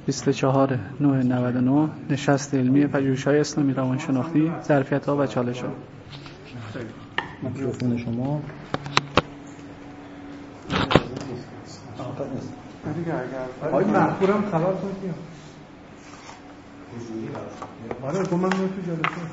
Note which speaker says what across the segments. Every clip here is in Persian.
Speaker 1: 24/9/99 نشست علمی پژوهش‌های اسلامی روانشناختی، ظرفیت‌ها و چالش‌ها.
Speaker 2: میکروفون شما.
Speaker 3: آقای محفورم خبر کنید. آره تو من تو جلسه.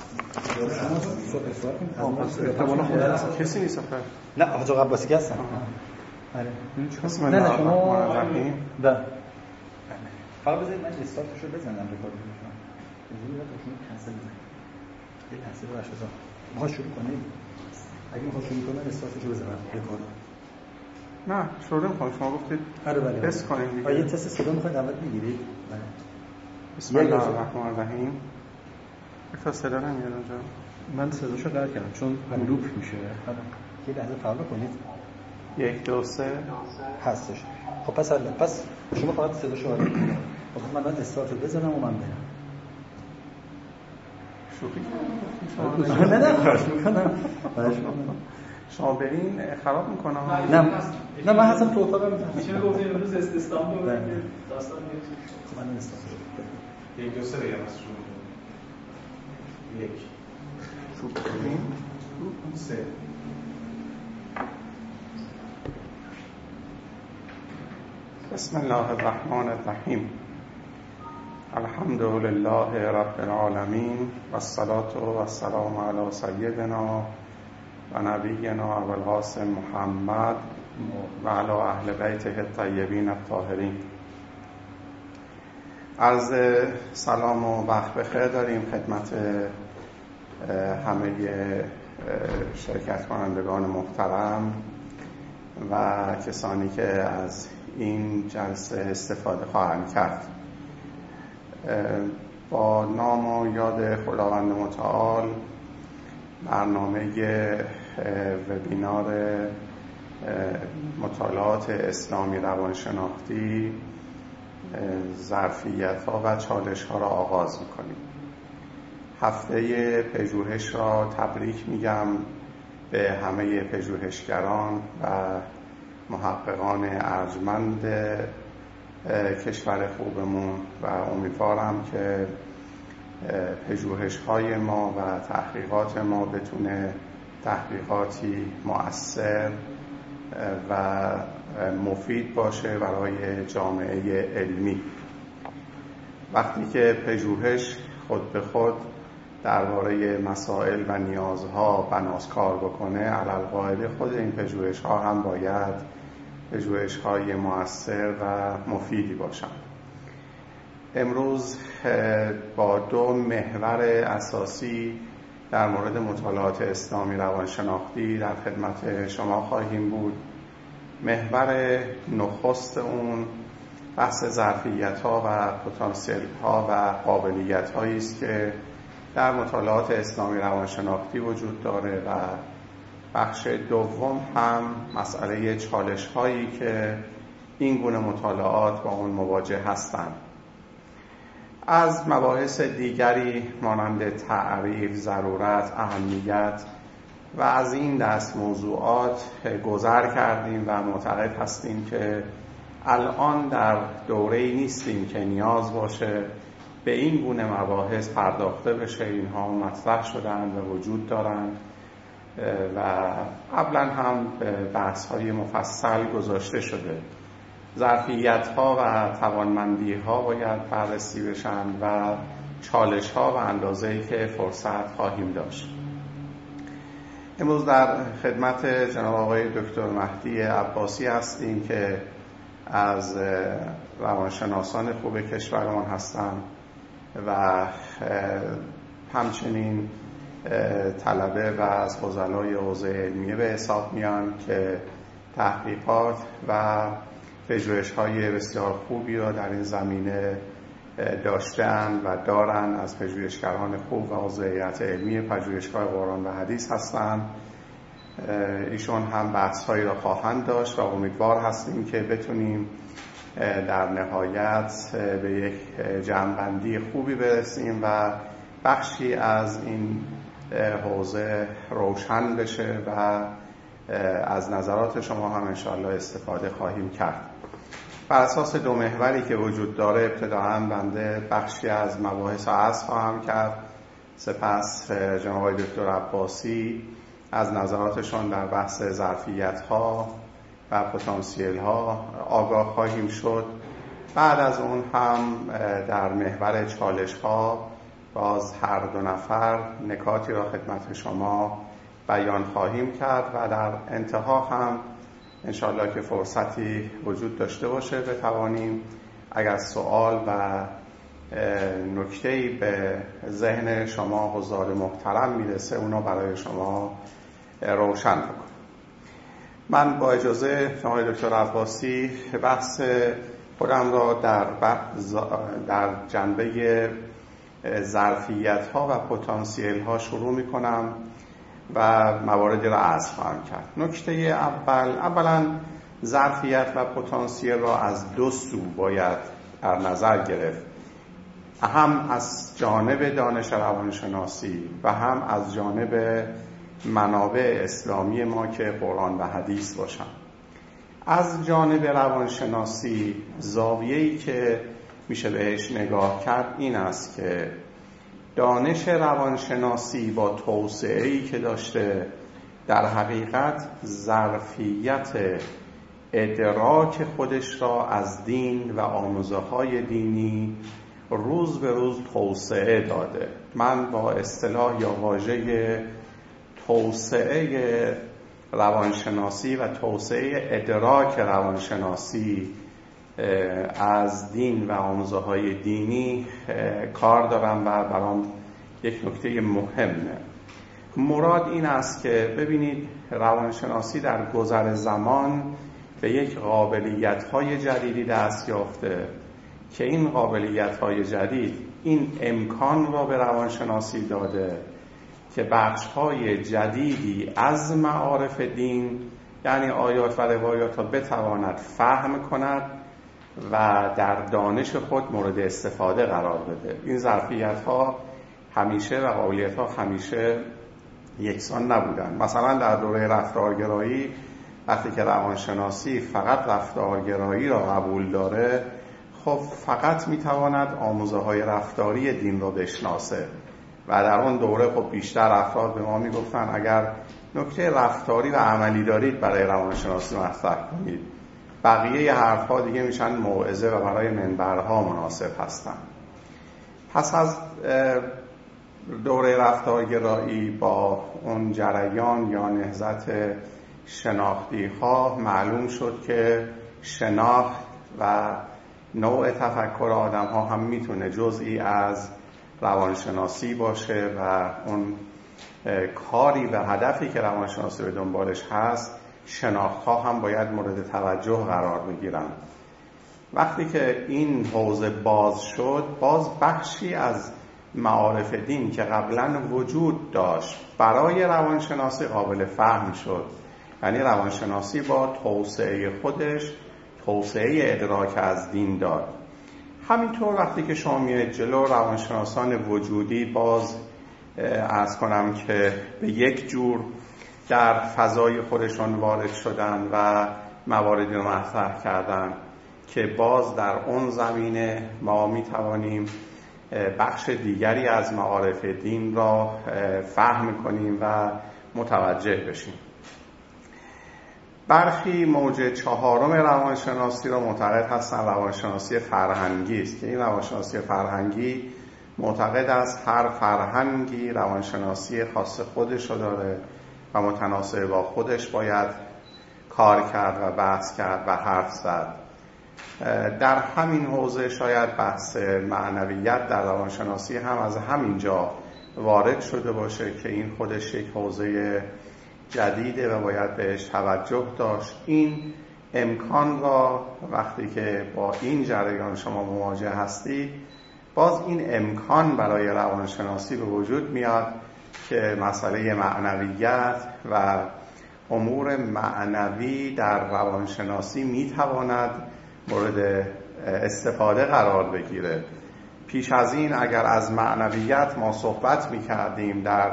Speaker 3: کسی نیست آخه.
Speaker 2: نه حاج آقا عباسی هستن. آره.
Speaker 3: بسم الله الرحمن الرحیم.
Speaker 2: ده. فقط بذارید من استارتشو بزنم رکوردش رو. بذارید روشون کنسل بزنید. یه لحظه باشه. ما شروع کنیم. اگه میخواد شروع کنم استارتشو بزنم رکورد.
Speaker 3: نه شروع نمی‌کنم. شما گفتید
Speaker 2: آره بله.
Speaker 3: تست کنیم دیگه.
Speaker 2: یه تست صدا می‌خواید اول بگیرید. بله.
Speaker 3: بسم الله الرحمن الرحیم. تا صدا نمیاد اونجا.
Speaker 2: من صداشو قطع کردم چون لوپ میشه. یه لحظه فعال کنید.
Speaker 3: 1 2 3
Speaker 2: هستش. خب پس شما فقط صداشو آروم کنید. خب من بعد استارت رو بزنم و من برم.
Speaker 3: شوخی
Speaker 2: نه خواهش میکنم.
Speaker 3: شما برین خراب میکنم.
Speaker 2: نه من هستم تو اتاقم.
Speaker 1: میشه گفت امروز استثنا بود که داستان
Speaker 2: من استارت
Speaker 4: 1 2 3 بگم از شروع. 1
Speaker 3: شروع کنیم.
Speaker 4: 3
Speaker 3: بسم الله الرحمن الرحیم. الحمد لله رب العالمین و الصلاة و السلام علی سیدنا و نبینا ابوالقاسم محمد و علی اهل بیته الطیبین الطاهرین. عرض سلام و وقت بخیر داریم خدمت همه شرکت کنندگان محترم و کسانی که از این جلسه استفاده خواهند کرد. با نام و یاد خداوند متعال برنامه وبینار مطالعات اسلامی روانشناختی، ظرفیت‌ها و چالش‌ها را آغاز می‌کنیم. هفته پژوهش را تبریک میگم به همه پژوهشگران و محققان ارجمند کشور خوبمون و امیدوارم که پژوهش‌های ما و تحقیقات ما بتونه تحقیقاتی مؤثر و مفید باشه برای جامعه علمی. وقتی که پژوهش خود به خود درباره مسائل و نیازها بناس کار بکنه، علالقاعده خود این پژوهش‌ها هم باید پژوهش‌های مؤثر و مفیدی باشند. امروز با 2 محور اساسی در مورد مطالعات اسلامی روانشناختی در خدمت شما خواهیم بود. محور نخست اون بحث ظرفیت‌ها و پتانسیل‌ها و قابلیت‌هایی است که در مطالعات اسلامی روانشناختی وجود داره و بخش دوم هم مسئله چالش‌هایی که این گونه مطالعات با اون مواجه هستند. از مباحث دیگری مانند تعریف، ضرورت، اهمیت و از این دست موضوعات گذر کردیم و معتقد هستیم که الان در دوره‌ای نیستیم که نیاز باشه به این گونه مباحث پرداخته بشه. اینها مطرح شدند و وجود دارند و قبلا هم بحث‌های مفصل گذاشته شده. ظرفیت‌ها و توانمندی‌ها باید بررسی بشن و چالش‌ها و اندازه‌ای که فرصت خواهیم داشت. امروز در خدمت جناب آقای دکتر مهدی عباسی هستیم که از روانشناسان خوب کشورمان هستند و همچنین طلبه و از فضلای حوزه علمیه به حساب میان که تحقیقات و پژوهش‌های بسیار خوبی را در این زمینه داشته‌اند و دارند. از پژوهشگران خوب و حوزه هیئت علمی پژوهشگاه قرآن و حدیث هستند. ایشون هم بحث‌هایی را خواهند داشت و امیدوار هستیم که بتونیم در نهایت به یک جمع‌بندی خوبی برسیم و بخشی از این حوزه روشن بشه و از نظرات شما هم انشاءالله استفاده خواهیم کرد. بر اساس دو محوری که وجود داره ابتداعاً بنده بخشی از مباحث عرض خواهم کرد، سپس جناب آقای دکتر عباسی از نظراتشون در بحث ظرفیت‌ها و پتانسیل‌ها آگاه خواهیم شد. بعد از اون هم در محور چالش‌ها باز هر دو نفر نکاتی را خدمت شما بیان خواهیم کرد و در انتها هم انشاءالله که فرصتی وجود داشته باشه بتوانیم اگر سوال و نکته‌ای به ذهن شما حضار محترم میرسه اونا برای شما روشن بکنم. من با اجازه جناب دکتر عباسی بحث خودم را در جنبه ظرفیت‌ها و پتانسیل‌ها شروع می‌کنم و مواردی را عرض خواهم کرد. نکته اولا ظرفیت و پتانسیل را از دو سو باید در نظر گرفت، هم از جانب دانش روانشناسی و هم از جانب منابع اسلامی ما که قرآن و حدیث باشن. از جانب روانشناسی زاویه‌ای که میشه بهش نگاه کرد این است که دانش روانشناسی با توسعه‌ای که داشته در حقیقت ظرفیت ادراک خودش را از دین و آموزه‌های دینی روز به روز توسعه داده. من با اصطلاح یا واژه توسعه روانشناسی و توسعه ادراک روانشناسی از دین و آموزه‌های دینی کار دارم و برام یک نکته مهمه. مراد این است که ببینید روانشناسی در گذر زمان به یک قابلیت‌های جدیدی دست یافته که این قابلیت‌های جدید این امکان را به روانشناسی داده که بخش‌های جدیدی از معارف دین یعنی آیات و روایات را بتواند فهم کند و در دانش خود مورد استفاده قرار بده. این ظرفیت‌ها همیشه و قابلیت‌ها همیشه یکسان نبودن. مثلا در دوره رفتارگرایی وقتی که روانشناسی فقط رفتارگرایی را قبول داره، خب فقط میتواند آموزه‌های رفتاری دین را بشناسه و در اون دوره خب بیشتر افراد به ما میگفتن اگر نکته رفتاری و عملی دارید برای روانشناسی مطرح کنید، بقیه حرف‌ها دیگه میشن موعظه و برای منبرها مناسب هستن. پس از دوره رفتارگرایی با اون جریان یا نهضت شناختی ها معلوم شد که شناخت و نوع تفکر آدم ها هم میتونه جزئی از روانشناسی باشه و اون کاری و هدفی که روانشناسی به دنبالش هست شناخت ها هم باید مورد توجه قرار بگیرن. وقتی که این حوزه باز شد، باز بخشی از معارف دین که قبلا وجود داشت برای روانشناسی قابل فهم شد. یعنی روانشناسی با توسعه خودش توسعه ادراک از دین داد. همینطور وقتی که شما میاید جلو، روانشناسان وجودی باز عرض کنم که به یک جور در فضای خودشون وارد شدن و مواردی رو مطرح کردن که باز در اون زمینه ما میتوانیم بخش دیگری از معارف دین را فهم کنیم و متوجه بشیم. برخی موج چهارم روانشناسی را معتقد هستند روانشناسی فرهنگی است که این روانشناسی فرهنگی معتقد است هر فرهنگی روانشناسی خاص خودش را داره و متناسب با خودش باید کار کرد و بحث کرد و حرف زد. در همین حوزه شاید بحث معنویت در روانشناسی هم از همین جا وارد شده باشه که این خودش یک حوزه جدیده و باید بهش توجه داشت. این امکان را وقتی که با این جریان شما مواجه هستید، باز این امکان برای روانشناسی به وجود میاد که مسئله معنویت و امور معنوی در روانشناسی میتواند مورد استفاده قرار بگیره. پیش از این اگر از معنویت ما صحبت میکردیم در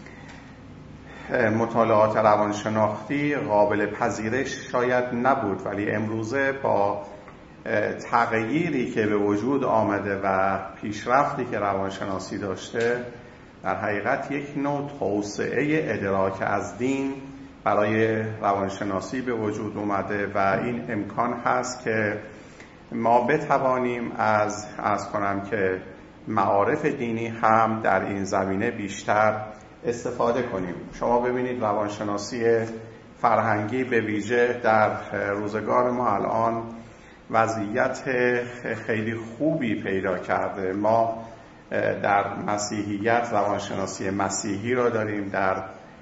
Speaker 3: مطالعات روانشناختی قابل پذیرش شاید نبود، ولی امروزه با تغییری که به وجود آمده و پیشرفتی که روانشناسی داشته در حقیقت یک نوع توسعه ادراک از دین برای روانشناسی به وجود اومده و این امکان هست که ما بتوانیم از کنم که معارف دینی هم در این زمینه بیشتر استفاده کنیم. شما ببینید روانشناسی فرهنگی به ویژه در روزگار ما الان وضعیت خیلی خوبی پیدا کرده. ما در مسیحیت روانشناسی مسیحی را داریم، در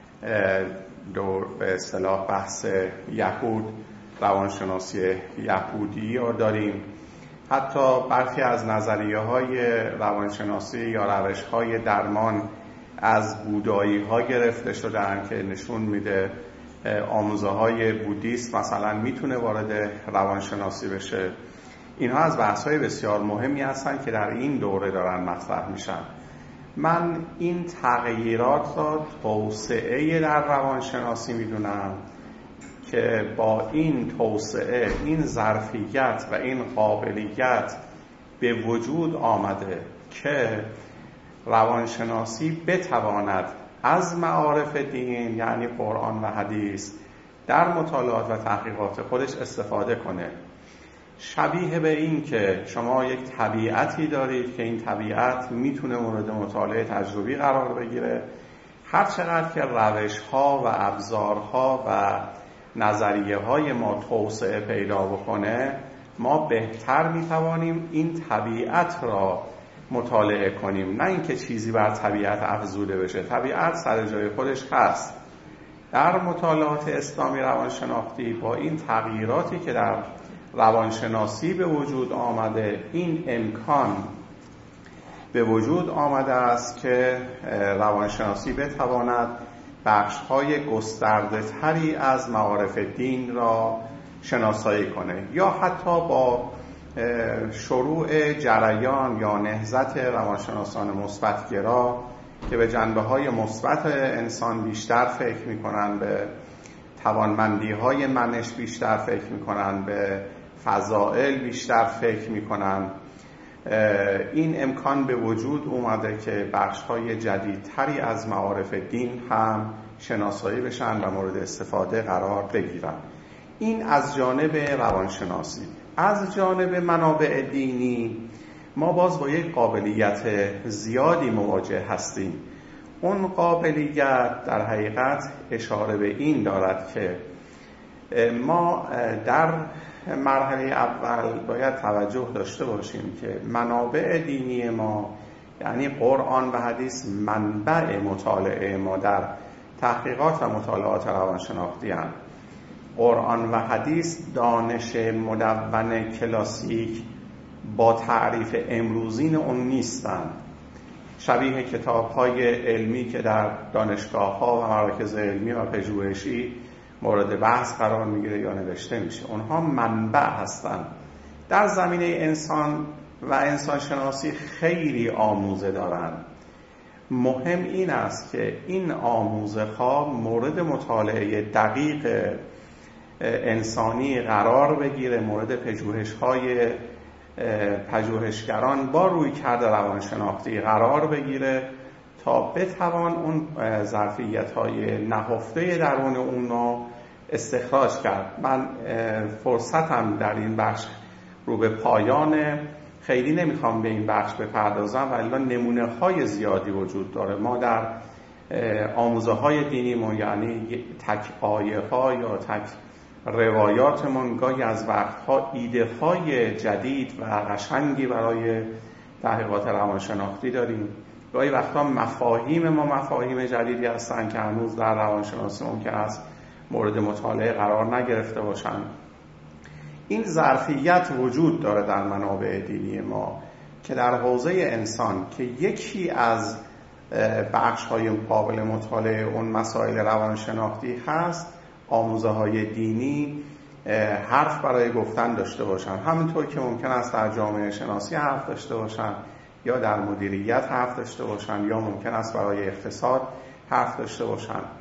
Speaker 3: به اصطلاح بحث یهود روانشناسی یهودی را داریم. حتی برخی از نظریه‌های روانشناسی یا روش‌های درمان از بودایی ها گرفته شدن که نشون میده آموزه های بودیسم مثلا میتونه وارد روانشناسی بشه. اینها از بحث های بسیار مهمی هستن که در این دوره دارن مطرح میشن. من این تغییرات را توسعه در روانشناسی میدونم که با این توسعه این ظرفیت و این قابلیت به وجود آمده که روانشناسی بتواند از معارف دین یعنی قرآن و حدیث در مطالعات و تحقیقات خودش استفاده کنه. شبیه به این که شما یک طبیعتی دارید که این طبیعت میتونه مورد مطالعه تجربی قرار بگیره، هر چقدر که روش‌ها و ابزارها و نظریه‌های ما توسعه پیدا بکنه، ما بهتر میتوانیم این طبیعت را مطالعه کنیم، نه اینکه چیزی بر طبیعت افزوده بشه. طبیعت سر جای خودش هست. در مطالعات اسلامی روانشناختی با این تغییراتی که در روانشناسی به وجود آمده، این امکان به وجود آمده است که روانشناسی بتواند بخش‌های گسترده تری از معارف دین را شناسایی کنه یا حتی با شروع جریان یا نهضت روانشناسان مثبت‌گرا که به جنبه‌های مثبت انسان بیشتر فکر می‌کنن، به توانمندی‌های منش بیشتر فکر می‌کنن، به فضائل بیشتر فکر می‌کنن، این امکان به وجود اومده که بخش‌های جدیدتری از معارف دین هم شناسایی بشن و مورد استفاده قرار بگیرن. این از جانب روانشناسی. از جانب منابع دینی ما باز با یک قابلیت زیادی مواجه هستیم. اون قابلیت در حقیقت اشاره به این دارد که ما در مرحله اول باید توجه داشته باشیم که منابع دینی ما یعنی قرآن و حدیث منبع مطالعه ما در تحقیقات و مطالعات روانشناختی هستند. قرآن و حدیث دانش مدون کلاسیک با تعریف امروزین اون نیستند. شبیه کتاب‌های علمی که در دانشگاه‌ها و مراکز علمی و پژوهشی مورد بحث قرار میگیره یا نوشته میشه، اونها منبع هستند. در زمینه انسان و انسانشناسی خیلی آموزه دارند. مهم این است که این آموزه‌ها مورد مطالعه دقیق انسانی قرار بگیره، مورد پژوهش‌های پژوهشگران با رویکرد روانشناختی قرار بگیره تا بتوان اون ظرفیت‌های نهفته درون اون رو استخراج کرد. من فرصتم در این بخش رو به پایانه، خیلی نمیخوام به این بخش بپردازم، ولی نمونه‌های زیادی وجود داره. ما در آموزه‌های دینیمون یعنی تک آیه‌ها یا تک روایاتمون گاهی از وقتها ایده‌های جدید و قشنگی برای تحقیقات روانشناختی داریم. گاهی وقتا مفاهیم ما مفاهیم جدیدی هستن که هنوز در روانشناسی ممکن است مورد مطالعه قرار نگرفته باشن. این ظرفیت وجود داره در منابع دینی ما که در حوزه انسان که یکی از بخش‌های قابل مطالعه اون مسائل روانشناختی هست، آموزه‌های دینی حرف برای گفتن داشته باشن، همونطور که ممکن است در جامعه شناسی حرف داشته باشن یا در مدیریت حرف داشته باشن یا ممکن است برای اقتصاد حرف داشته باشن.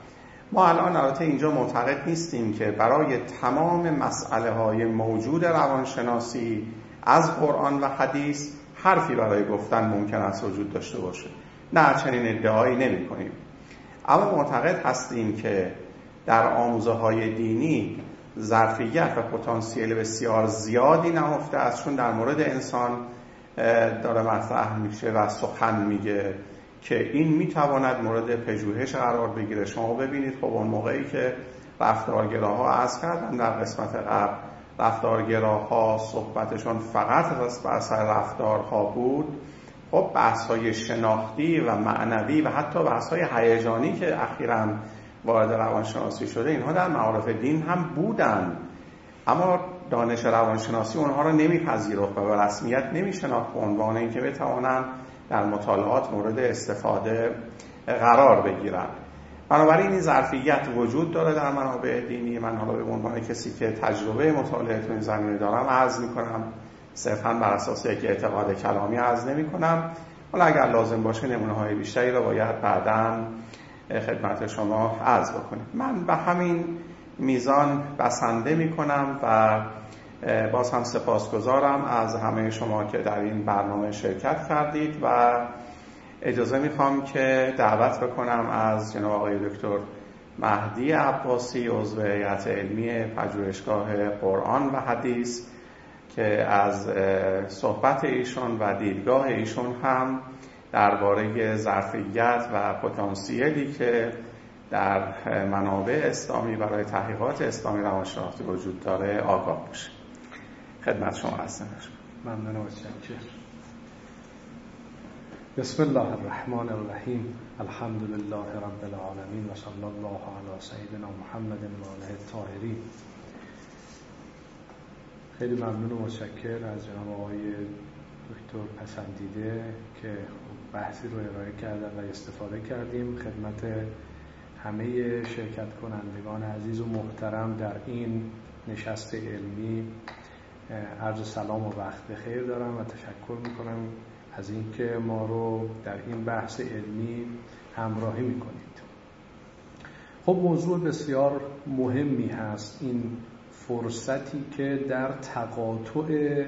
Speaker 3: ما الان البته اینجا معتقد نیستیم که برای تمام مسئله های موجود روانشناسی از قرآن و حدیث حرفی برای گفتن ممکن است وجود داشته باشه. نه، چنین ادعایی نمی کنیم. اما معتقد هستیم که در آموزه های دینی ظرفیت و پتانسیل بسیار زیادی نهفته است، چون در مورد انسان داره مطرح میشه و سخن میگه که این میتواند مورد پژوهش قرار بگیره. شما ببینید خب اون موقعی که رفتارگراها عرض کردن در قسمت قبل، رفتارگراها صحبتشون فقط بر سر رفتارها بود، خب بحث‌های شناختی و معنوی و حتی بحث‌های هیجانی که اخیراً وارد روانشناسی شده، اینها در معارف دین هم بودن، اما دانش روانشناسی اونها رو نمیپذیرفت و به رسمیت نمیشناخت به عنوان اینکه بتوانند در مطالعات مورد استفاده قرار بگیرن. بنابراین این ظرفیت وجود داره در منابع دینی. من حالا به عنوان کسی که تجربه مطالعه تو این زمینه دارم عرض میکنم، صرفاً بر اساس یک اعتقاد کلامی عرض نمیکنم. حالا اگر لازم باشه نمونه‌های بیشتری رو باید بعداً خدمت شما عرض بکنم. من به همین میزان بسنده میکنم و باز هم سپاسگزارم از همه شما که در این برنامه شرکت کردید و اجازه میخوام که دعوت بکنم از جناب آقای دکتر مهدی عباسی، عضو هیئت علمی پژوهشگاه قرآن و حدیث، که از صحبت ایشون و دیدگاه ایشون هم درباره ظرفیت و پتانسیلی که در منابع اسلامی برای تحقیقات اسلامی روانشناختی وجود داره آگاه باشه. خدمت شما هستم.
Speaker 5: ممنون و متشکرم. بسم الله الرحمن الرحیم. الحمد لله رب العالمین و صلی الله علی سیدنا محمد و آله الطاهرین. خیلی ممنون و متشکر از جناب آقای دکتر پسندیده که بحثی رو ارائه کردن و استفاده کردیم. خدمت همه شرکت کنندگان عزیز و محترم در این نشست علمی عرض سلام و وقت بخیر دارم و تشکر میکنم از اینکه ما رو در این بحث علمی همراهی میکنید. خب موضوع بسیار مهمی هست این فرصتی که در تقاطع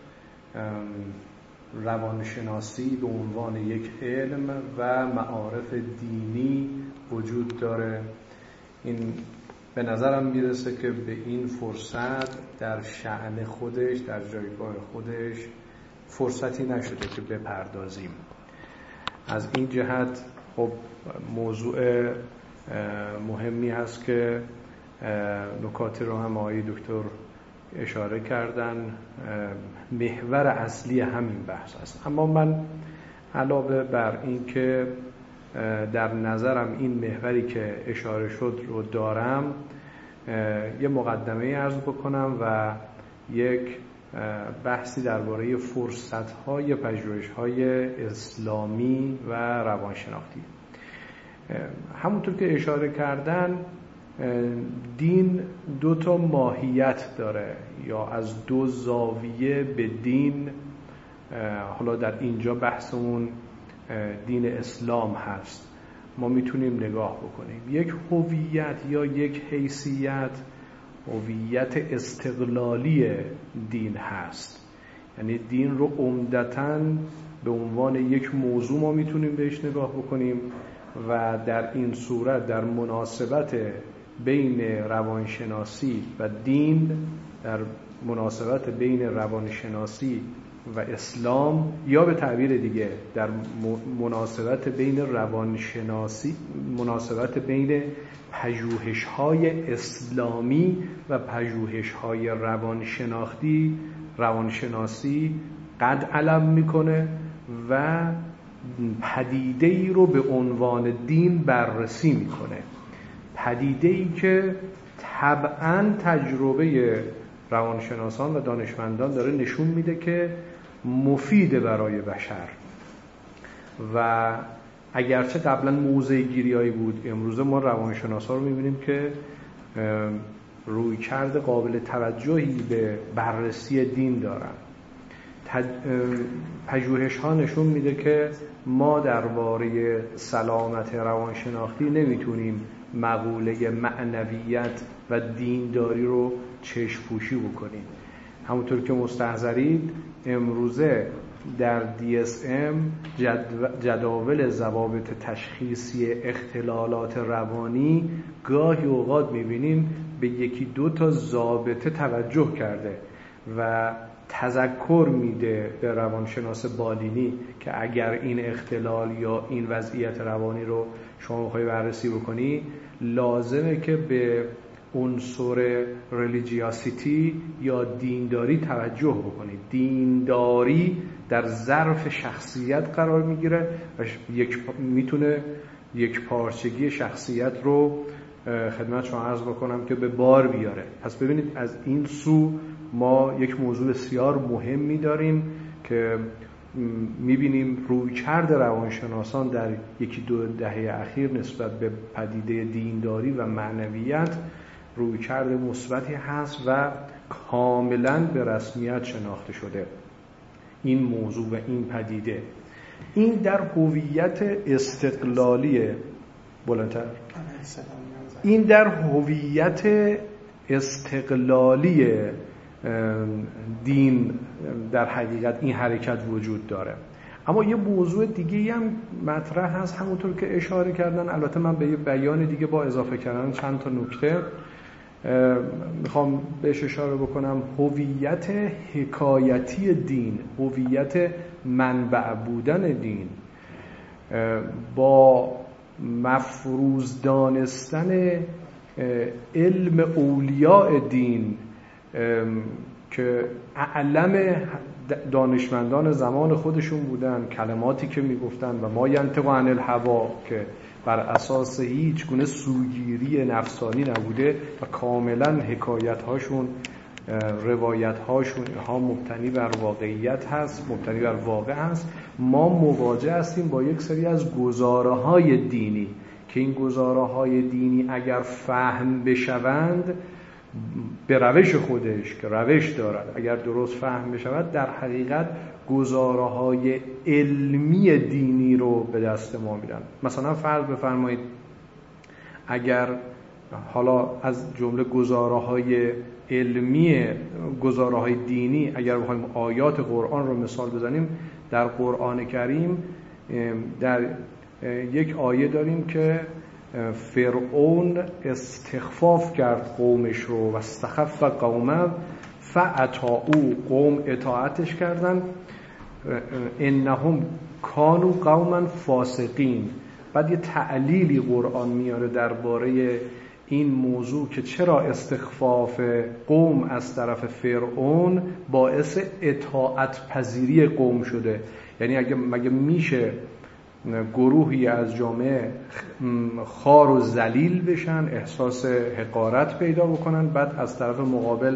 Speaker 5: روانشناسی به عنوان یک علم و معارف دینی وجود داره. این به نظرم میرسه که به این فرصت در شأن خودش، در جایگاه خودش فرصتی نشده که بپردازیم. از این جهت خب موضوع مهمی هست که نکاتی رو هم آقای دکتر اشاره کردن، محور اصلی همین بحث است. اما من علاوه بر این که در نظرم این محوری که اشاره شد رو دارم، یه مقدمه عرض بکنم و یک بحثی درباره فرصت‌های پژوهش‌های اسلامی و روانشناختی. همونطور که اشاره کردن، دین دو تا ماهیت داره یا از دو زاویه به دین، حالا در اینجا بحثمون دین اسلام هست، ما میتونیم نگاه بکنیم. یک هویت یا یک حیثیت، هویت استقلالی دین هست، یعنی دین رو عمدتاً به عنوان یک موضوع ما میتونیم بهش نگاه بکنیم و در این صورت در مناسبت بین روانشناسی و دین، در مناسبت بین روانشناسی و اسلام، یا به تعبیر دیگه در مناسبت بین روانشناسی، مناسبت بین پژوهش‌های اسلامی و پژوهش‌های روانشناسی قد علم میکنه و پدیده‌ای رو به عنوان دین بررسی میکنه، پدیده‌ای که طبعاً تجربه روانشناسان و دانشمندان داره نشون میده که مفیده برای بشر و اگرچه قبلا موضع گیریایی بود، امروز ما روانشناسا رو میبینیم که رویکرد قابل توجهی به بررسی دین دارن. پژوهش ها نشون میده که ما درباره سلامت روانشناختی نمیتونیم مقوله معنویت و دینداری رو چشم پوشی بکنید. همونطور که مستحضرید امروزه در DSM جداول ضوابط تشخیصی اختلالات روانی گاهی اوقات می‌بینیم به یکی دو تا ضابطه توجه کرده و تذکر میده به روانشناس بالینی که اگر این اختلال یا این وضعیت روانی رو شما می‌خوای بررسی بکنی لازمه که به عنصر ریلیجیاسیتی یا دینداری توجه بکنید. دینداری در ظرف شخصیت قرار میگیره و میتونه یک پارچگی شخصیت رو خدمت شما عرض بکنم که به بار بیاره. پس ببینید از این سو ما یک موضوع بسیار مهمی داریم که میبینیم رویکرد روانشناسان در یکی دو دهه اخیر نسبت به پدیده دینداری و معنویت رویکرد مثبتی هست و کاملا به رسمیت شناخته شده این موضوع و این پدیده. این در هویت استقلالی بلندتر این در هویت استقلالی دین در حقیقت این حرکت وجود داره. اما یه موضوع دیگه هم مطرح هست همونطور که اشاره کردن. البته من به یه بیان دیگه با اضافه کردن چند تا نکته میخوام بهش اشاره بکنم. هویت حکایتی دین، هویت منبع بودن دین با مفروض دانستن علم اولیاء دین که اعلم دانشمندان زمان خودشون بودن، کلماتی که میگفتن و ما ینطق عن الهوا که بر اساس هیچ گونه سوگیری نفسانی نبوده و کاملا حکایت‌هاشون، روایت‌هاشون ها مبتنی بر واقعیت هست، مبتنی بر واقع هست. ما مواجه هستیم با یک سری از گزاره‌های دینی که این گزاره‌های دینی اگر فهم بشوند به روش خودش که روش دارد، اگر درست فهم بشود در حقیقت گزاره‌های علمی دینی رو به دست ما میدن. مثلا فرض بفرمایید اگر حالا از جمله گزاره‌های علمی، گزاره‌های دینی، اگر بخوایم آیات قرآن رو مثال بزنیم، در قرآن کریم در یک آیه داریم که فرعون استخفاف کرد قومش رو و استخف قومه فاطاعوا، قوم اطاعتش کردن، انهم کانوا قوما فاسقین. بعد یه تعلیلی قرآن میاره درباره این موضوع که چرا استخفاف قوم از طرف فرعون باعث اطاعت پذیری قوم شده. یعنی مگه میشه گروهی از جامعه خوار و ذلیل بشن، احساس حقارت پیدا بکنن، بعد از طرف مقابل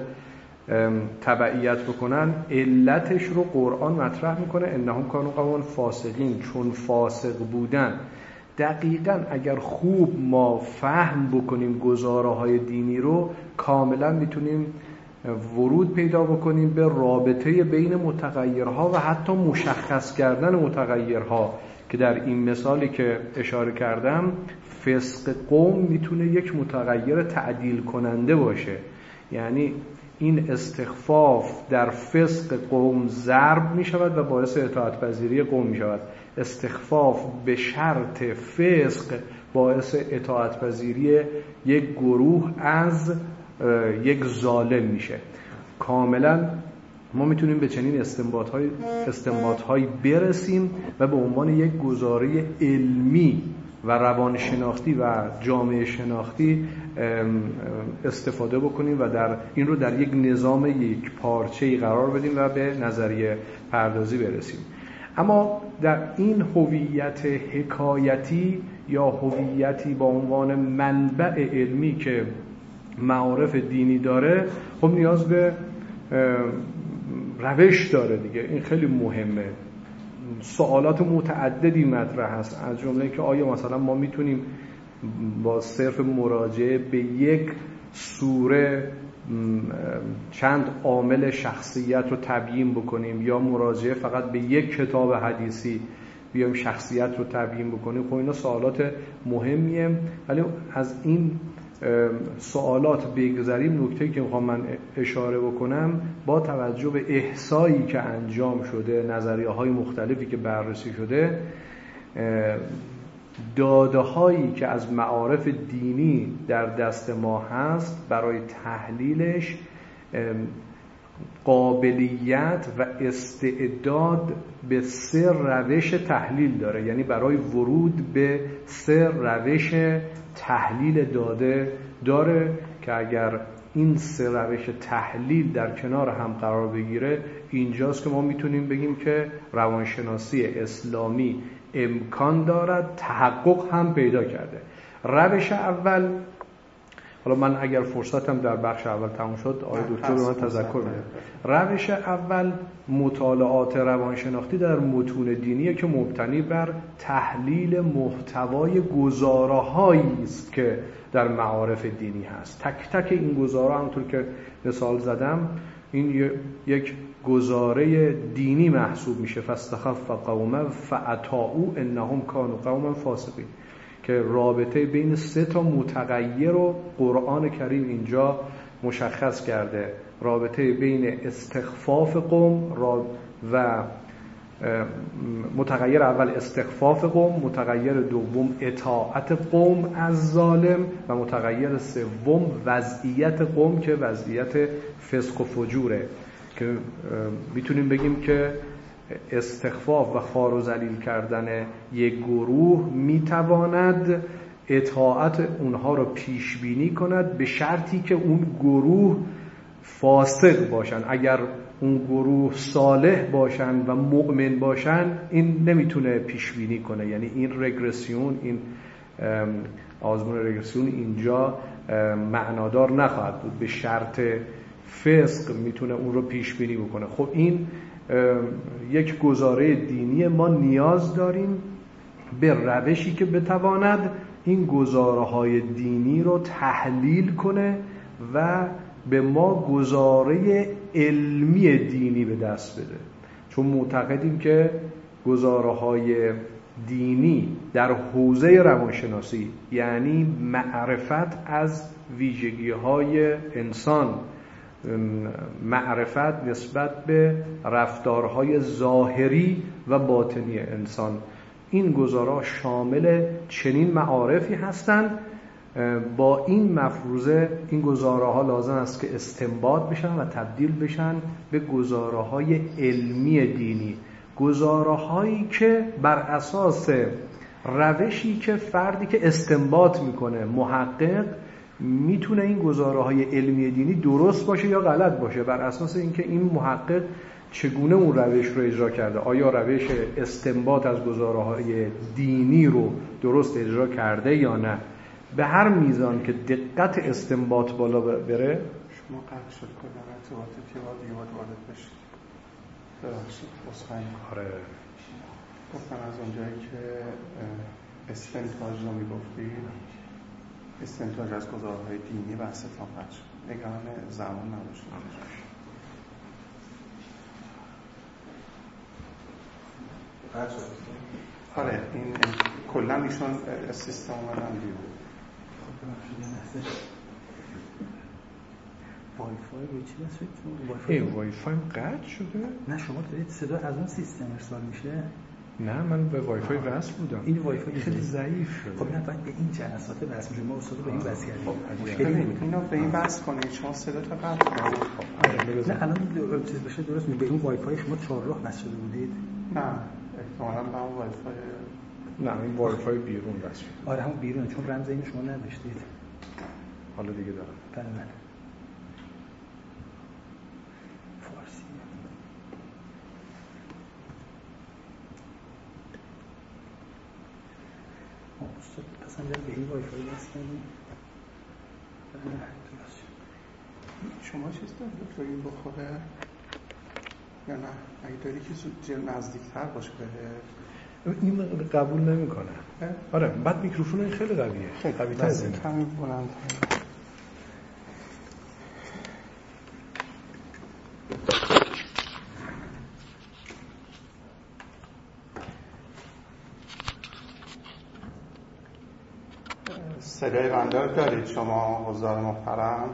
Speaker 5: تبعیت بکنن؟ علتش رو قرآن مطرح میکنه، انهم کانوا قوما فاسقین، چون فاسق بودن. دقیقاً اگر خوب ما فهم بکنیم گزاره‌های دینی رو، کاملا میتونیم ورود پیدا بکنیم به رابطه بین متغیرها و حتی مشخص کردن متغیرها که در این مثالی که اشاره کردم فسق قوم میتونه یک متغیر تعدیل کننده باشه. یعنی این استخفاف در فسق قوم ضرب می شود و باعث اطاعت پذیری قوم می شود. استخفاف به شرط فسق باعث اطاعت پذیری یک گروه از یک ظالم میشه. کاملا ما میتونیم به چنین استنباط‌هایی برسیم و به عنوان یک گزاره علمی و روانشناختی و جامعه شناختی استفاده بکنیم و این رو در یک نظام یک پارچه‌ای قرار بدیم و به نظریه پردازی برسیم. اما در این هویت حکایتی یا هویتی با عنوان منبع علمی که معارف دینی داره، خب نیاز به روش داره دیگه. این خیلی مهمه. سوالات متعددی مطرح هست، از جمله که آیا مثلا ما میتونیم با صرف مراجعه به یک سوره چند عامل شخصیت رو تبیین بکنیم، یا مراجعه فقط به یک کتاب حدیثی بیایم شخصیت رو تبیین بکنیم. خب اینا سوالات مهمیه، ولی از این سوالات بگذریم. نکته‌ای که میخوام من اشاره بکنم با توجه به احصایی که انجام شده، نظریه‌های مختلفی که بررسی شده، داده‌هایی که از معارف دینی در دست ما هست برای تحلیلش قابلیت و استعداد به 3 روش تحلیل داره. یعنی برای ورود به 3 روش تحلیل داده داره که اگر این 3 روش تحلیل در کنار هم قرار بگیره، اینجاست که ما میتونیم بگیم که روانشناسی اسلامی امکان دارد، تحقق هم پیدا کرده. روش اول، حالا من اگر فرصتم در بخش اول تموم شد آقای دکتر به من تذکر بده. روش اول مطالعات روانشناختی در متون دینیه که مبتنی بر تحلیل محتوای گزاره‌هایی است که در معارف دینی هست. تک تک این گزاره همونطور که مثال زدم، این یک گزاره دینی محسوب میشه. فاستخف قومه فاطاعوا انهم کانوا قوما فاسقین، که رابطه بین 3 تا متغیر رو قرآن کریم اینجا مشخص کرده. رابطه بین استخفاف قوم و متغیر اول استخفاف قوم، متغیر دوم اطاعت قوم از ظالم و متغیر سوم وضعیت قوم که وضعیت فسق و فجوره، که میتونیم بگیم که استخفاف و خوار و ذلیل کردن یک گروه میتواند اطاعت اونها رو پیش بینی کند به شرطی که اون گروه فاسق باشن. اگر اون گروه صالح باشن و مؤمن باشن این نمیتونه پیش بینی کنه. یعنی این رگرسیون، این آزمون رگرسیون اینجا معنادار نخواهد بود. به شرط فسق میتونه اون رو پیش بینی بکنه. خب این یک گزاره دینی، ما نیاز داریم به روشی که بتواند این گزاره‌های دینی رو تحلیل کنه و به ما گزاره علمی دینی به دست بده. چون معتقدیم که گزاره‌های دینی در حوزه روانشناسی، یعنی معرفت از ویژگی‌های انسان، معرفت نسبت به رفتارهای ظاهری و باطنی انسان، این گزاره‌ها شامل چنین معارفی هستند. با این مفروضه این گزاره‌ها لازم است که استنباط بشن و تبدیل بشن به گزاره‌های علمی دینی، گزاره‌هایی که بر اساس روشی که فردی که استنباط میکنه، محقق، میتونه این گزاره‌های علمی دینی درست باشه یا غلط باشه بر اساس اینکه این محقق چگونه اون روش رو اجرا کرده. آیا روش استنباط از گزاره‌های دینی رو درست اجرا کرده یا نه. به هر میزان که دقت استنباط بالا بره.
Speaker 3: شما قطع شد کلا ارتباطی که باید وارد بشید. ببخشید عذرخواهی.
Speaker 5: آره.
Speaker 3: گفتم از اونجایی که استنتاج رو میگفتید، استنتاج از گزاره‌های دینی بحثتان قطع شد. نگران زمان نباشید. آره این کلا ایشون سیستم اومدن بیرون.
Speaker 2: وای فای به چی بس؟
Speaker 5: این وای فای قطع شده؟
Speaker 2: نه شما دارید صدا از اون سیستم ارسال میشه؟
Speaker 5: نه من به وای فای وصل بودم.
Speaker 2: این وای فای
Speaker 5: خیلی ضعیف شده.
Speaker 2: خب نه باید به این جلسات وصل میشه. ما استاد به این وصل کردیم.
Speaker 3: مشکلی نیست. اینو به این وصل کنید. شما صدا تا قطع کنید.
Speaker 2: نه الان چیز بشه درست میگه. به این وای فای شما چهارراه وصل شده بودید؟
Speaker 3: نه احتمالاً به اون وای فای.
Speaker 5: نه این وای فای بیرون وصل شده.
Speaker 2: آره همون بیرون، چون رمز اینو شما نداشتید.
Speaker 5: حالا دیگه دارم.
Speaker 2: بله بله. فارسی. استاد پس انجام به این وای فای وصل کردیم.
Speaker 3: شما چیز دارید دکتر این بخوره؟ یا نه؟ اگه داری که زود نزدیکتر باشه بده.
Speaker 5: این قبول نمیکنه. آره بعد میکروفون این خیلی قویه.
Speaker 3: خیلی
Speaker 5: قوی‌تر از این.
Speaker 3: کمی بلند. صدای بنده رو دارید شما حضار محترم؟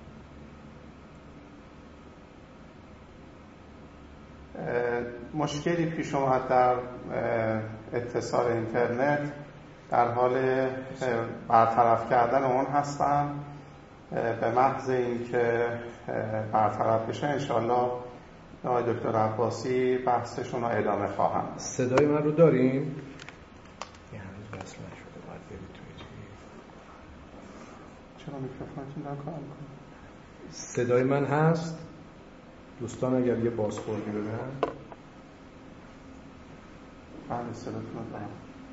Speaker 3: مشکلی پیش اومد در اتصال اینترنت، در حال برطرف کردن اون هستم. به محض اینکه برطرف بشه انشالله آقای دکتر عباسی بحثشون رو ادامه خواهم.
Speaker 5: صدای من رو داریم؟ یه هنوز بس نشده، باید برید توی
Speaker 3: چرا میکروفونتون دارم کار میکنم؟
Speaker 5: صدای من هست؟ دوستان اگر یه بازخوردی بدن.
Speaker 3: بله صداتون رو دارم.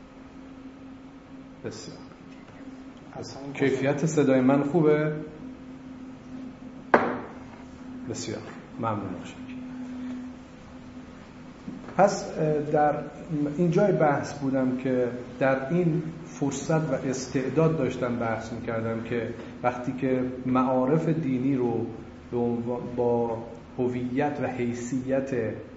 Speaker 5: بسیار. کیفیت صدای من خوبه؟ بسیار ممنون باشم. پس در این جای بحث بودم که در این فرصت و استعداد داشتم بحث می‌کردم که وقتی که معارف دینی رو با هویت و حیثیت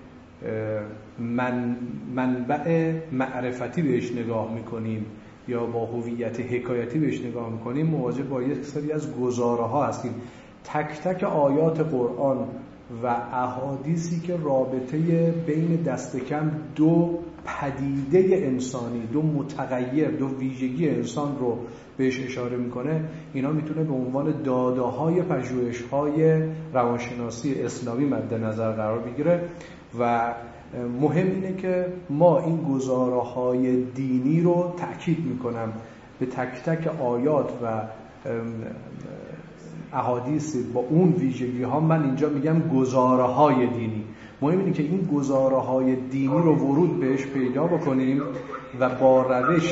Speaker 5: منبع معرفتی بهش نگاه می‌کنیم یا با هویت حکایتی بهش نگاه می‌کنیم، مواجه با یک سری از گزاره‌ها هستیم. تک تک آیات قرآن و احادیثی که رابطه بین دست کم دو پدیده انسانی، دو متغیر، دو ویژگی انسان رو بهش اشاره میکنه، اینا میتونه به عنوان داده‌های پژوهش‌های روانشناسی اسلامی مد نظر قرار بگیره و مهم اینه که ما این گزاره‌های دینی رو تأکید میکنم به تک تک آیات و احادیث با اون ویژگی ها. من اینجا میگم گزاره های دینی. مهم اینه که این گزاره های دینی رو ورود بهش پیدا بکنیم و با روش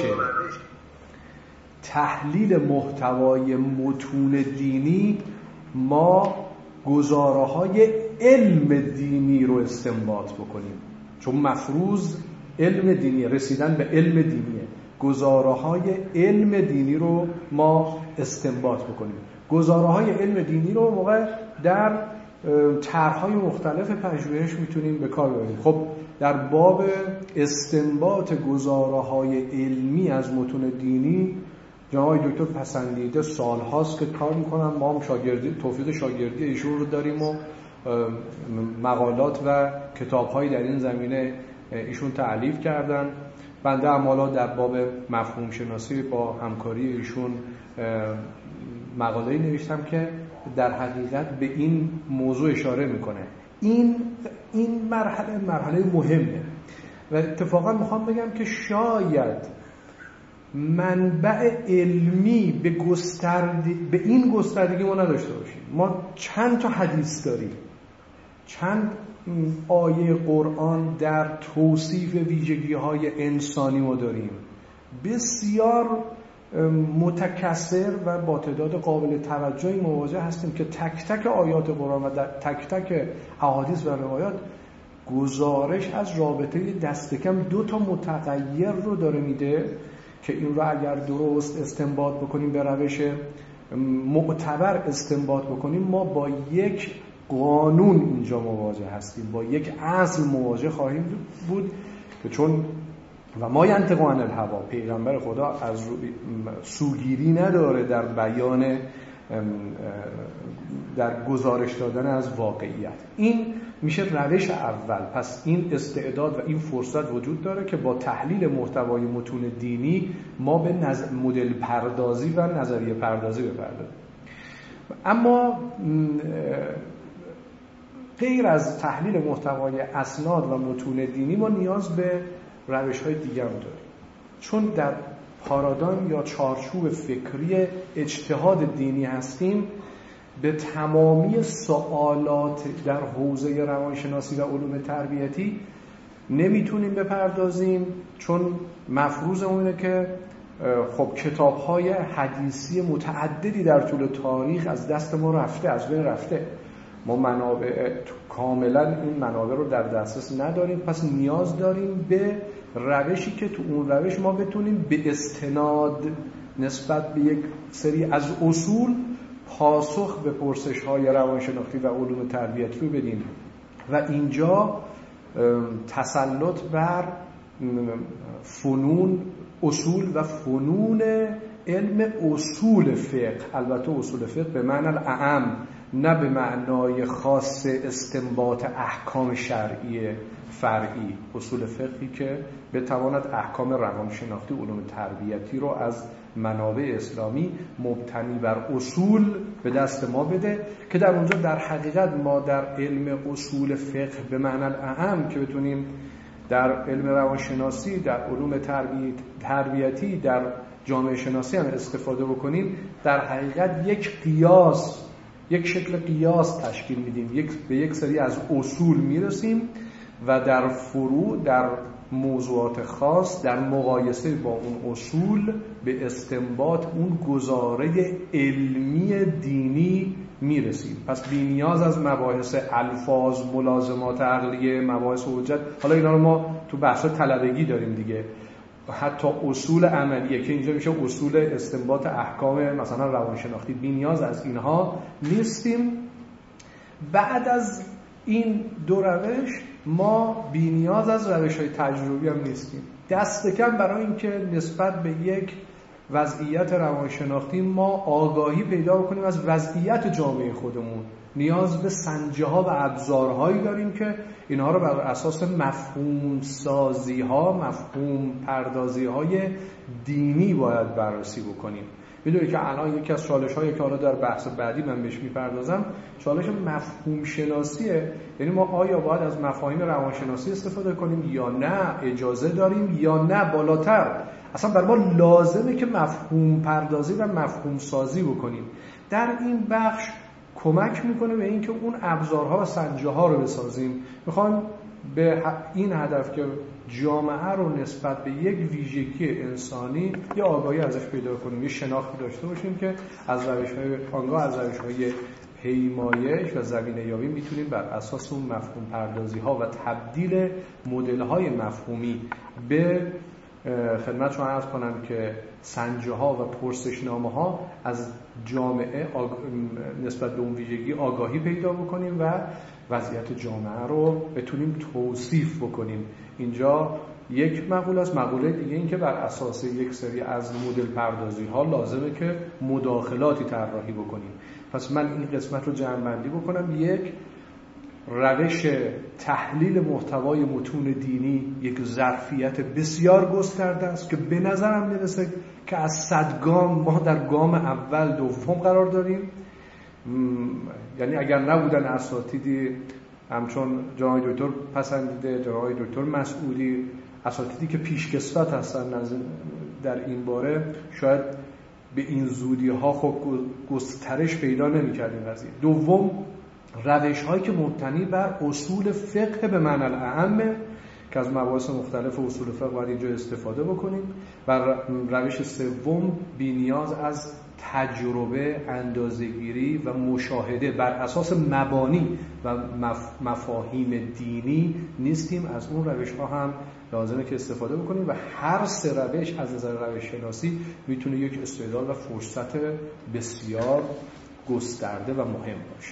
Speaker 5: تحلیل محتوای متون دینی ما گزاره های علم دینی رو استنباط بکنیم، چون مفروض علم دینی، رسیدن به علم دینیه. گزاره های علم دینی رو ما استنباط بکنیم. گزاره‌های علم دینی رو موقع در طرح‌های مختلف پژوهش میتونیم به کار ببریم. خب در باب استنباط گزاره‌های علمی از متون دینی جناب دکتر پسندیده سال‌هاست که کار می‌کنن. ما هم توفیق شاگردی ایشون رو داریم و مقالات و کتاب‌هایی در این زمینه ایشون تألیف کردن. بنده هم حالا در باب مفهوم شناسی با همکاری ایشون مقاله‌ای نوشتم که در حقیقت به این موضوع اشاره میکنه. این مرحله مهمه و اتفاقا میخوام بگم که شاید منبع علمی به این گستردگی ما نداشته باشیم. ما چند تا حدیث داریم، چند آیه قرآن در توصیف ویژگی‌های انسانی ما داریم، بسیار متکثر و با تعداد قابل توجهی مواجه هستیم که تک تک آیات قرآن و تک تک احادیث و روایات گزارش از رابطه دست کم دو تا متغیر رو داره میده که این رو اگر درست استنباط بکنیم، به روش معتبر استنباط بکنیم، ما با یک قانون اینجا مواجه هستیم، با یک اصل مواجه خواهیم بود که چون و ما ینطق عن الهوا، پیغمبر خدا از سوگیری نداره در بیان، در گزارش دادن از واقعیت. این میشه روش اول. پس این استعداد و این فرصت وجود داره که با تحلیل محتوای متون دینی ما به مدل پردازی و نظریه پردازی بپردازیم. اما غیر از تحلیل محتوای اسناد و متون دینی ما نیاز به روش‌های دیگه هم داریم، چون در پارادایم یا چارچوب فکری اجتهاد دینی هستیم. به تمامی سوالات در حوزه روانشناسی و علوم تربیتی نمیتونیم بپردازیم، چون مفروضمون اینه که خب کتاب‌های حدیثی متعددی در طول تاریخ از دست ما رفته، از بین رفته. ما منابع کاملا این منابع رو در دسترس نداریم، پس نیاز داریم به روشی که تو اون روش ما بتونیم به استناد نسبت به یک سری از اصول پاسخ به پرسش‌های روانشناختی و علوم تربیتی رو بدیم و اینجا تسلط بر فنون، اصول و فنون علم اصول فقه، البته اصول فقه به معنی اعم، نه به معنای خاص استنباط احکام شرعی فرعی، اصول فقهی که بتواند احکام روانشناختی، علوم تربیتی رو از منابع اسلامی مبتنی بر اصول به دست ما بده، که در اونجا در حقیقت ما در علم اصول فقه به معنی اعم که بتونیم در علم روانشناسی، در علوم تربیتی، در جامعه شناسی هم استفاده بکنیم، در حقیقت یک قیاس، یک شکل قیاس تشکیل میدیم، به یک سری از اصول میرسیم و در فروع، در موضوعات خاص، در مقایسه با اون اصول به استنباط اون گزاره علمی دینی میرسیم. پس بی نیاز از مباحث الفاظ، ملازمات عقلیه، مباحث حجت، حالا اینا رو ما تو بحث طلبگی داریم دیگه، حتی اصول عملیه که اینجا میشه اصول استنباط احکام مثلا روانشناختی، بی نیاز از اینها نیستیم. بعد از این دو روش ما بی نیاز از روش‌های تجربی هم نیستیم. دست کم برای اینکه نسبت به یک وضعیت روانشناختی ما آگاهی پیدا کنیم از وضعیت جامعه خودمون، نیاز به سنجه‌ها و ابزارهایی داریم که اینها رو بر اساس مفهوم سازی‌ها، مفهوم پردازی‌های دینی باید بررسی بکنیم. میدونی که الان یکی از چالش‌هایی که حالا در بحث بعدی من بهش می‌پردازم چالش مفهوم شناسیه، یعنی ما آیا باید از مفاهیم روانشناسی استفاده کنیم یا نه، اجازه داریم یا نه، بالاتر اصلا برای ما لازمه که مفهوم پردازی و مفهوم سازی بکنیم. در این بخش کمک میکنه به اینکه اون ابزارها و سنجه‌ها رو بسازیم. میخوام به این هدف که جامعه رو نسبت به یک ویژگی انسانی یه آگاهی ازش پیدا کنیم، یه شناختی داشته باشیم که از روش‌های آنگاه از روش‌های پیمایش و زمینه‌یابی میتونیم بر اساس اون مفهوم پردازی‌ها و تبدیل مدل‌های مفهومی به خدمت شما عرض کنم که سنجه‌ها و پرسشنامه‌ها از جامعه نسبت به اون ویژگی آگاهی پیدا بکنیم و وضعیت جامعه رو بتونیم توصیف بکنیم. اینجا یک مقوله است. مقوله دیگه این که بر اساس یک سری از مدل پردازی‌ها لازمه که مداخلاتی طراحی بکنیم. پس من این قسمت رو جمع‌بندی بکنم. یک، روش تحلیل محتوای متون دینی یک ظرفیت بسیار گسترده است که به نظرم میرسه که از 100 گام ما در گام اول دوم قرار داریم. یعنی اگر نبودن اساتیدی همچون جناب دکتر پسندیده، جناب دکتر مسعودی، اساتیدی که پیشکسوت هستن در این باره، شاید به این زودی ها خب گسترش پیدا نمی‌کردیم قضیه. دوم، روش هایی که مبتنی بر اصول فقه به معنی اعم که از مباحث مختلف اصول فقه باید اینجا استفاده بکنیم. و روش سوم، بی نیاز از تجربه، اندازه‌گیری و مشاهده بر اساس مبانی و مفاهیم دینی نیستیم. از اون روش ها هم لازمه که استفاده بکنیم و هر سه روش از نظر روش شناسی میتونه یک استعداد و فرصت بسیار گسترده و مهم باشه.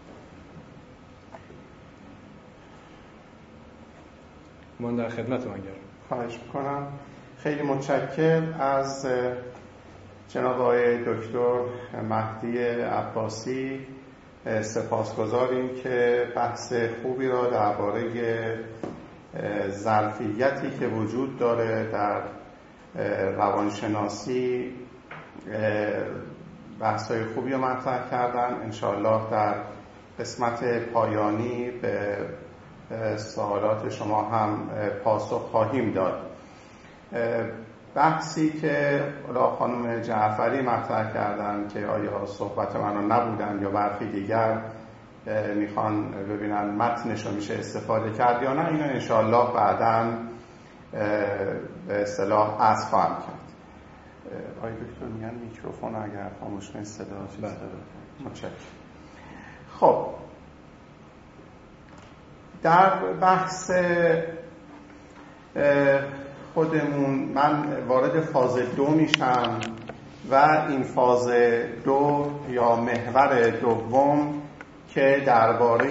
Speaker 5: من در خدمت من گردم.
Speaker 3: خواهش میکنم. خیلی متشکرم از جناب آقای دکتر مهدی عباسی. سپاسگزاریم که بحث خوبی را درباره ظرفیتی که وجود داره در روانشناسی بحث‌های خوبی رو مطرح کردن. انشاءالله در قسمت پایانی به سوالات شما هم پاسخ خواهیم داد. بحثی که خانم جعفری مطرح کردن که آیا صحبت منو نبودن یا برخی دیگر میخوان ببینن متنش رو میشه استفاده کرد یا نه، اینو انشاءالله بعداً به اصطلاح عرض خواهم کرد. آقای دکتر میگن میکروفون اگر خاموش کنید صدا متشکرم. خب در بحث خودمون من وارد فاز 2 میشم و این فاز 2 یا محور دوم که درباره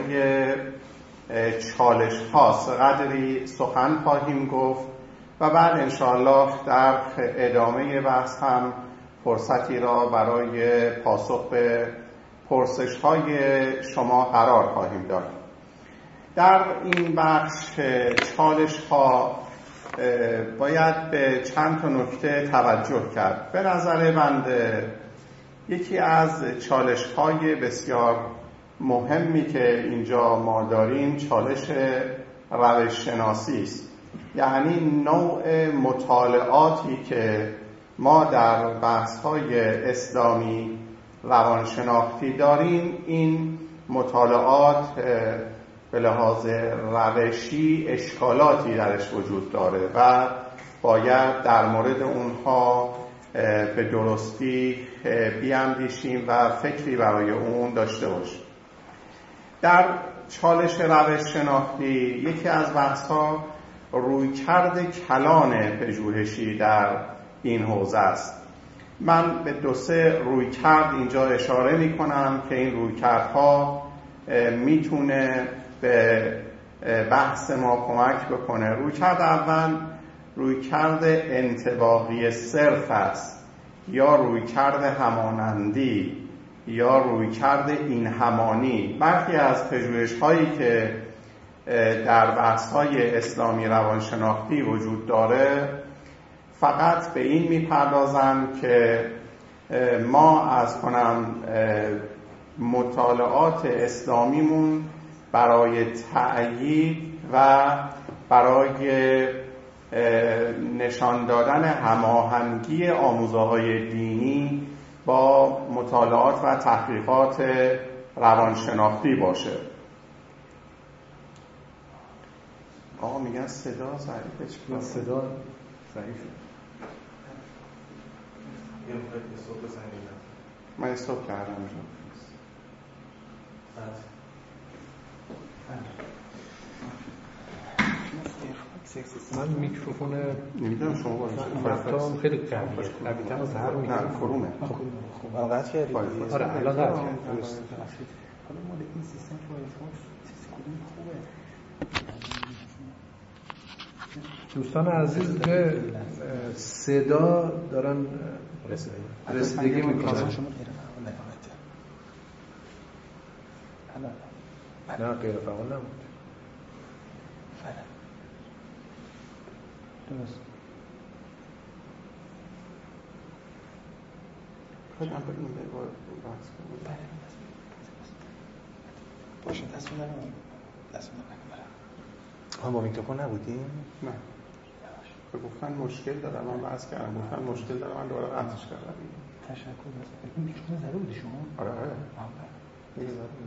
Speaker 3: چالش هاست قدری سخن خواهیم گفت و بعد انشاءالله در ادامه بحث هم فرصتی را برای پاسخ به پرسش‌های شما قرار خواهیم داد. در این بخش چالش‌ها باید به چند تا نکته توجه کرد. به نظر من یکی از چالش‌های بسیار مهمی که اینجا ما داریم چالش روش‌شناسی است. یعنی نوع مطالعاتی که ما در بحث‌های اسلامی روانشناختی داریم، این مطالعات به لحاظ روشی اشکالاتی درش وجود داره و باید در مورد اونها به درستی بیاندیشیم و فکری برای اون داشته باشیم. در چالش روش شناختی یکی از بحث‌ها رویکرد کلان پژوهشی در این حوزه است. من به 2-3 رویکرد اینجا اشاره می‌کنم که این رویکردها میتونه به بحث ما کمک بکنه. رویکرد اول رویکرد انطباقی صرف است، یا رویکرد همانندی، یا رویکرد این همانی. برخی از پژوهش‌هایی که در بحث‌های اسلامی روانشناختی وجود داره فقط به این میپردازند که ما مطالعات اسلامیمون برای تأیید و برای نشان دادن هماهنگی آموزه‌های دینی با مطالعات و تحقیقات روانشناختی باشه. آقا میگن صدا ضعیفه. چیکار؟
Speaker 5: صدا ضعیفه.
Speaker 4: یه موقع استوب بزنید.
Speaker 3: من استوب کردم اینجا.
Speaker 5: من میکروفون
Speaker 3: نمیدونم شما
Speaker 5: باید خیلی قویه. قوی‌تر از هر میکروفون.
Speaker 3: نه کرومه.
Speaker 2: خب الان قطع کردید.
Speaker 5: آره الان قطع کردم.
Speaker 2: حالا مال این سیستم که آیفون کدوم خوبه؟
Speaker 5: دوستان عزیز به صدا دارن رسیدگی میکنن. نه غیر فعال نبود.
Speaker 2: درست.
Speaker 3: خیلی هم بریم به بحث کنیم.
Speaker 2: باشه دست رو نکنم برم. با میکروفون نبودیم؟
Speaker 3: نه. گفتن مشکل دارم، من بحث کردم. گفتن مشکل دارم، من دوباره قطعش کردم.
Speaker 2: تشکر. این میکروفون زده بودی شما؟
Speaker 3: آره. دیگه زده بود.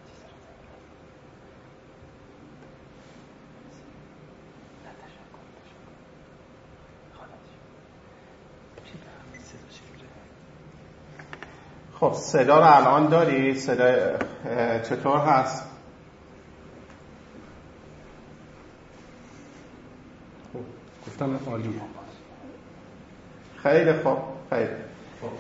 Speaker 3: خب صدا رو الان داری؟ صدا چطور هست؟
Speaker 5: خب گفتم عالی.
Speaker 3: خیلی خوب. خیلی
Speaker 4: خب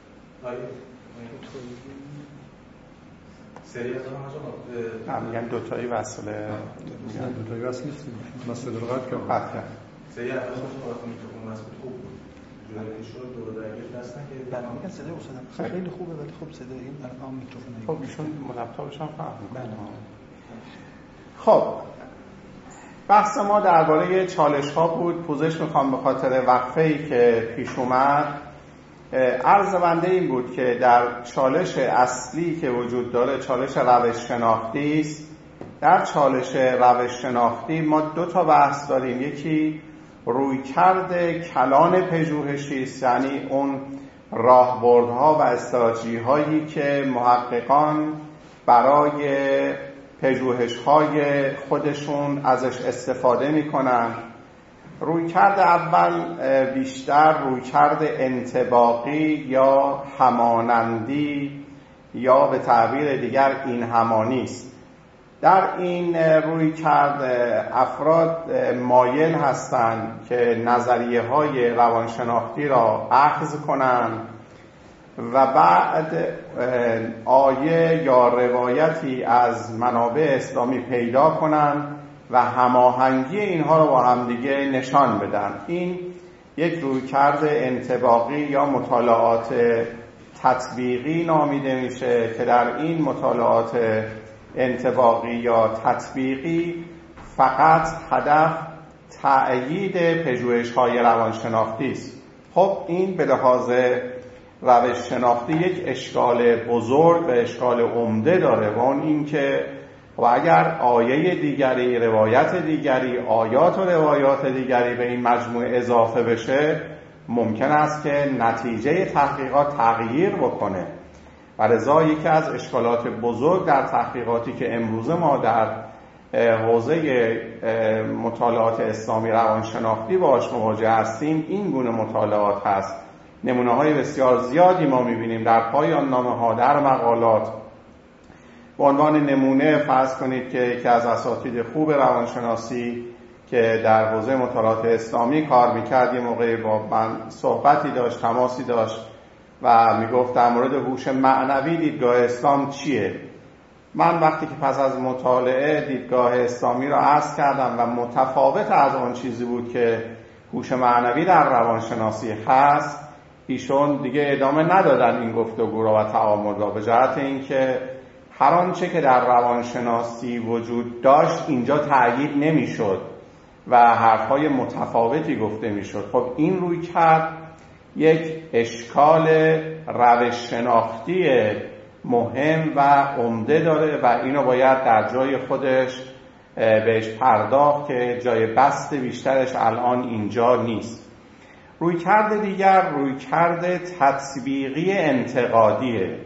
Speaker 4: سری از آنها
Speaker 3: میگن دوتایی وصله.
Speaker 5: میگن دوتایی وصل نیست. من صدا رو قطع کردم.
Speaker 3: قطع کرد.
Speaker 4: سری از آنها میکروفون وصل خوب بود. جوری شد دور درگیر دست نکرد.
Speaker 2: بله میگن صدای استادم خیلی خوبه ولی خب صدای این الان میکروفون.
Speaker 3: خب ایشون لپتاپش هم فرق می‌کنه. خب بحث ما درباره چالش‌ها بود. پوزش می‌خوام به خاطر وقفه‌ای که پیش اومد. عرض بنده این بود که در چالش اصلی که وجود داره چالش روش شناختی است. در چالش روش شناختی ما 2 تا بحث داریم. یکی رویکرد کلان پژوهشی است، یعنی اون راهبردها و استراتژی‌هایی که محققان برای پژوهش‌های خودشون ازش استفاده می‌کنن. رویکرد اول بیشتر رویکرد انطباقی یا همانندی یا به تعبیر دیگر این همانی است. در این رویکرد افراد مایل هستند که نظریه‌های روانشناختی را اخذ کنند و بعد آیه یا روایتی از منابع اسلامی پیدا کنند و هماهنگی اینها رو با همدیگه نشان بدن. این یک رویکرد انطباقی یا مطالعات تطبیقی نامیده میشه که در این مطالعات انطباقی یا تطبیقی فقط هدف تأیید پژوهش‌های روانشناختی است. خب این به لحاظ روش شناختی یک اشکال بزرگ و اشکال عمده داره و اون این که و اگر آیه دیگری، روایت دیگری، آیات و روایات دیگری به این مجموعه اضافه بشه ممکن است که نتیجه تحقیقات تغییر بکنه و لذا یکی از اشکالات بزرگ در تحقیقاتی که امروز ما در حوزه مطالعات اسلامی روانشناختی باهاش مواجه هستیم این گونه مطالعات هست. نمونه‌های بسیار زیادی ما می‌بینیم در پایان نامه‌ها، در مقالات. به عنوان نمونه فرض کنید که یکی از اساتید خوب روانشناسی که در حوزه مطالعات اسلامی کار می‌کرد یه موقعی با من صحبتی داشت، تماسی داشت و میگفت در مورد هوش معنوی دیدگاه اسلام چیه؟ من وقتی که پس از مطالعه دیدگاه اسلامی را عرض کردم و متفاوت از آن چیزی بود که هوش معنوی در روانشناسی هست، ایشون دیگه ادامه ندادن این گفتگو را و تعامل را، به جهت اینکه هر آنچه که در روانشناسی وجود داشت اینجا تأیید نمیشد و حرفهای متفاوتی گفته میشد. خب این روی کرد یک اشکال روش شناختی مهم و عمده داره و اینو باید در جای خودش بهش پرداخت که جای بست بیشترش الان اینجا نیست. رویکرد دیگر رویکرد تطبیقی انتقادیه.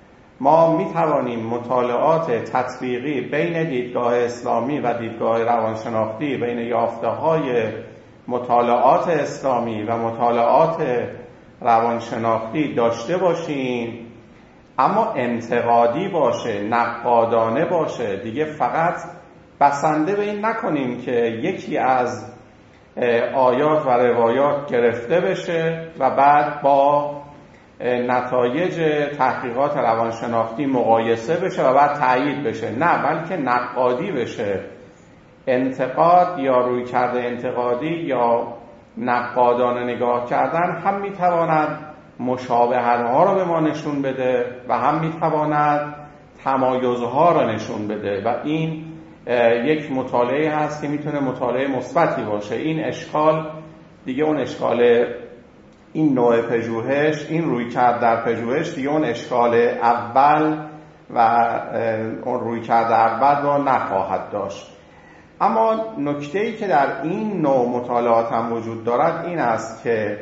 Speaker 3: ما می توانیم مطالعات تطبیقی بین دیدگاه اسلامی و دیدگاه روانشناختی، بین یافته‌های مطالعات اسلامی و مطالعات روانشناختی داشته باشیم، اما انتقادی باشه، نقادانه باشه. دیگه فقط بسنده به این نکنیم که یکی از آیات و روایات گرفته بشه و بعد با نتایج تحقیقات روانشناختی مقایسه بشه و بعد تأیید بشه. نه، بلکه نقادی بشه. انتقاد یا رویکرد انتقادی یا نقادانه نگاه کردن هم میتواند مشابهت‌ها را به ما نشون بده و هم میتواند تمایزها را نشون بده و این یک مطالعه هست که میتونه مطالعه مثبتی باشه. این اشکال دیگه اون اشکال این نوع پژوهش، این رویکرد در پژوهش دیگه اون اشکال اول و اون رویکرد اول را نخواهد داشت. اما نکته‌ای که در این نوع مطالعات هم وجود دارد این است که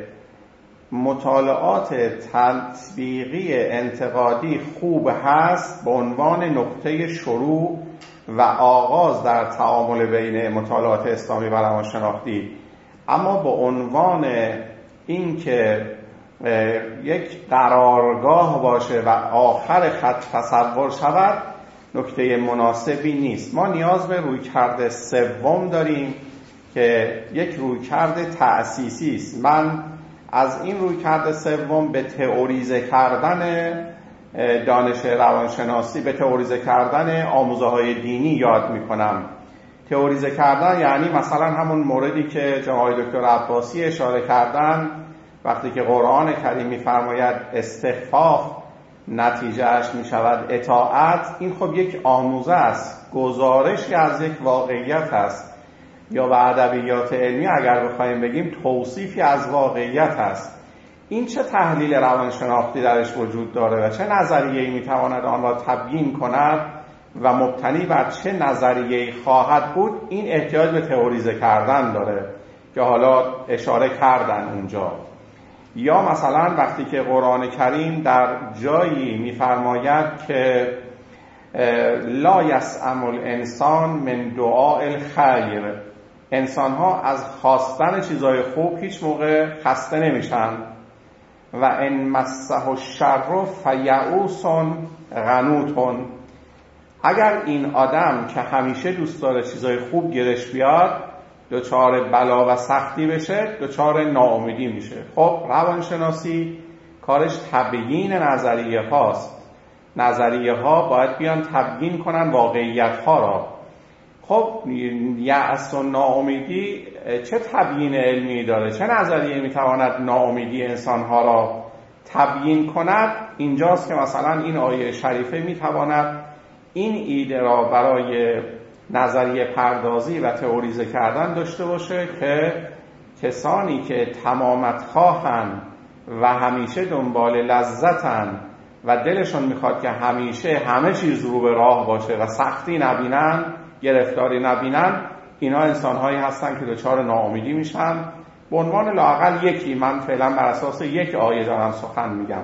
Speaker 3: مطالعات تطبیقی انتقادی خوب هست به عنوان نقطه شروع و آغاز در تعامل بین مطالعات اسلامی و روانشناختی، اما به عنوان این که یک قرارگاه باشه و آخر خط تصور شود نکته مناسبی نیست. ما نیاز به رویکرد سوم داریم که یک رویکرد تأسیسی است. من از این رویکرد سوم به تئوریزه کردن دانش روانشناسی، به تئوریزه کردن آموزه‌های دینی یاد می‌کنم. تئوریزه کردن یعنی مثلا همون موردی که جناب دکتر عباسی اشاره کردن وقتی که قرآن کریم می‌فرماید استخفاف نتیجهش می‌شود اطاعت. این خب یک آموزه است، گزارشی از یک واقعیت است، یا به ادبیات علمی اگر بخوایم بگیم توصیفی از واقعیت است. این چه تحلیل روانشناختی درش وجود داره و چه نظریه‌ای میتواند آن را تبیین کند و مبتنی بر چه نظریه‌ای خواهد بود، این احتیاج به تئوریزه کردن داره که حالا اشاره کردن اونجا. یا مثلا وقتی که قرآن کریم در جایی میفرماید که لا یسأم الانسان من دعاء الخیر، انسان ها از خواستن چیزای خوب هیچ موقع خسته نمیشن. و ان مسه الشر فیئوس قنوط، اگر این آدم که همیشه دوست داره چیزای خوب گیرش بیاد دچار بلا و سختی بشه، دچار ناامیدی میشه. خب روانشناسی کارش تبیین نظریه هاست. نظریه ها باید بیان تبیین کنن واقعیت ها را. خب یأس و ناامیدی چه تبیین علمی داره، چه نظریه میتواند ناامیدی انسانها را تبیین کند، اینجاست که مثلا این آیه شریفه میتواند این ایده را برای نظریه پردازی و تئوریزه کردن داشته باشه که کسانی که تمامت خواهند و همیشه دنبال لذتن و دلشون میخواد که همیشه همه چیز رو به راه باشه و سختی نبینن، گرفتاری نبینن، اینا انسانهایی هستن که دچار ناامیدی میشن. به عنوان لااقل یکی، من فعلا بر اساس یک آیه دارم سخن میگم.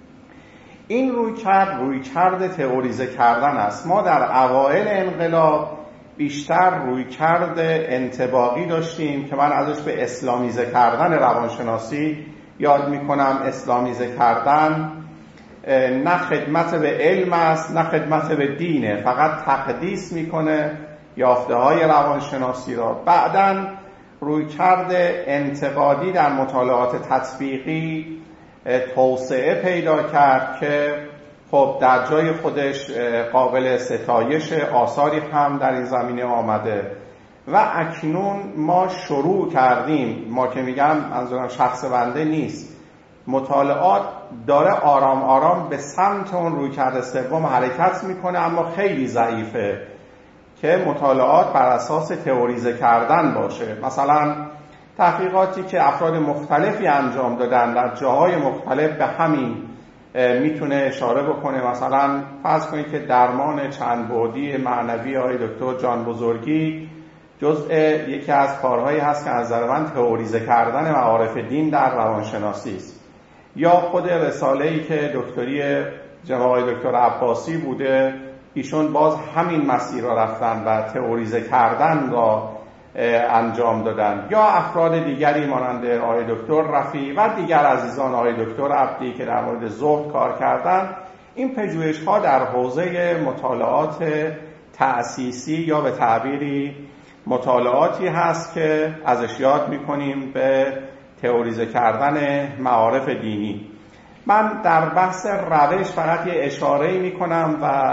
Speaker 3: این رویکرد تئوریزه کردن است. ما در اوایل انقلاب بیشتر رویکرد انطباقی داشتیم که من ازش به اسلامیزه کردن روانشناسی یاد میکنم. اسلامیزه کردن نه خدمت به علم است نه خدمت به دینه، فقط تقدیس میکنه یافته های روانشناسی را. بعداً رویکرد انتقادی در مطالعات تطبیقی توسعه پیدا کرد که خب در جای خودش قابل ستایش، آثاری هم در این زمینه آمده و اکنون ما شروع کردیم، ما که میگم منظورم شخص بنده نیست، مطالعات داره آرام آرام به سمت اون رویکرد سوم حرکت میکنه، اما خیلی ضعیفه که مطالعات بر اساس تئوریزه کردن باشه. مثلا تحقیقاتی که افراد مختلفی انجام دادن در جاهای مختلف به همین میتونه اشاره بکنه. مثلا فرض کنید که درمان چند بعدی معنوی آقای دکتر جان بزرگی جزء یکی از کارهایی هست که از نظر من تئوریزه کردن معارف دین در روانشناسی است. یا خود رساله‌ای که دکتری جناب آقای دکتر عباسی بوده، ایشون باز همین مسیر را رفتن و تئوریزه کردن را انجام دادن. یا افراد دیگری مانند آقای دکتر رفیع و دیگر عزیزان، آقای دکتر عبدی که در مورد زهد کار کردن. این پژوهش‌ها در حوزه مطالعات تأسیسی یا به تعبیری مطالعاتی هست که ازش یاد می‌کنیم به تئوریزه کردن معارف دینی. من در بحث روش فقط یه اشاره‌ای می‌کنم و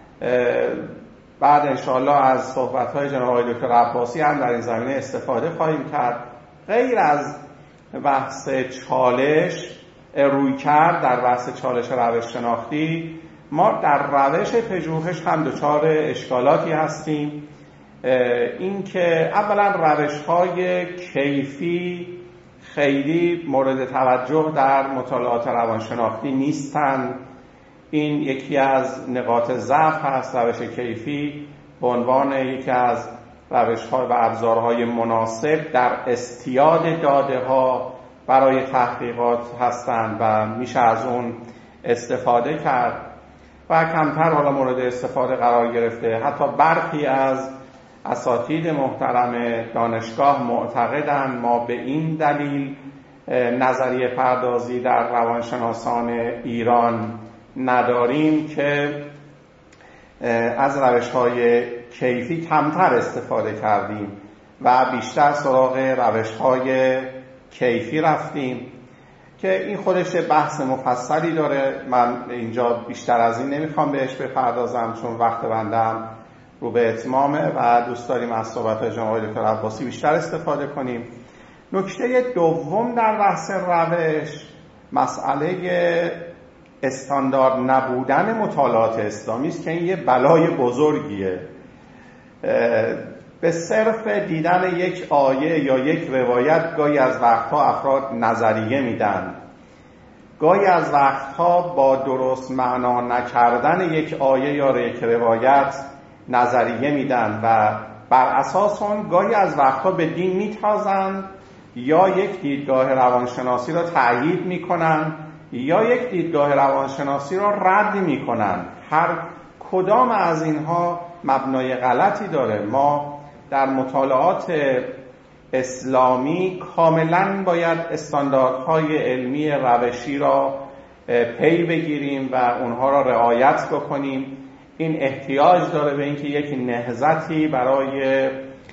Speaker 3: بعد انشاءالله از صحبت‌های جناب آقای دکتر عباسی هم در این زمینه استفاده خواهیم کرد. غیر از بحث چالش رویکرد، در بحث چالش روش شناختی، ما در روش پژوهش هم دچار اشکالاتی هستیم. این که اولا روش‌های کیفی خیلی مورد توجه در مطالعات روانشناختی نیستند. این یکی از نقاط ضعف هست. روش کیفی به عنوان یکی از روش‌ها و ابزارهای مناسب در استیاد داده‌ها برای تحقیقات هستند و میشه از اون استفاده کرد و کمتر حالا مورد استفاده قرار گرفته. حتی برخی از اساتید محترم دانشگاه معتقدند ما به این دلیل نظریه پردازی در روانشناسان ایران نداریم که از روش‌های کیفی کمتر استفاده کردیم و بیشتر سراغ روش‌های کیفی رفتیم که این خودش بحث مفصلی داره. من اینجا بیشتر از این نمیخوام بهش بپردازم چون وقت بندم رو به اتمامه و دوست داریم از صحبت‌های جناب آقای دکتر عباسی بیشتر استفاده کنیم. نکته دوم در بحث روش مسئله استاندارد نبودن مطالعات اسلامی است که این یه بلای بزرگیه. به صرف دیدن یک آیه یا یک روایت گاهی از وقتها افراد نظریه میدن، گاهی از وقتها با درست معنا نکردن یک آیه یا یک روایت نظریه میدن و بر اساس اون گاهی از وقتها به دین میتازن یا یک دیدگاه روانشناسی را تأیید میکنن یا یک دیدگاه روانشناسی را رد میکنن. هر کدام از اینها مبنای غلطی داره. ما در مطالعات اسلامی کاملا باید استانداردهای علمی روشی را پی بگیریم و اونها را رعایت بکنیم. این احتیاج داره به اینکه یک نهضتی برای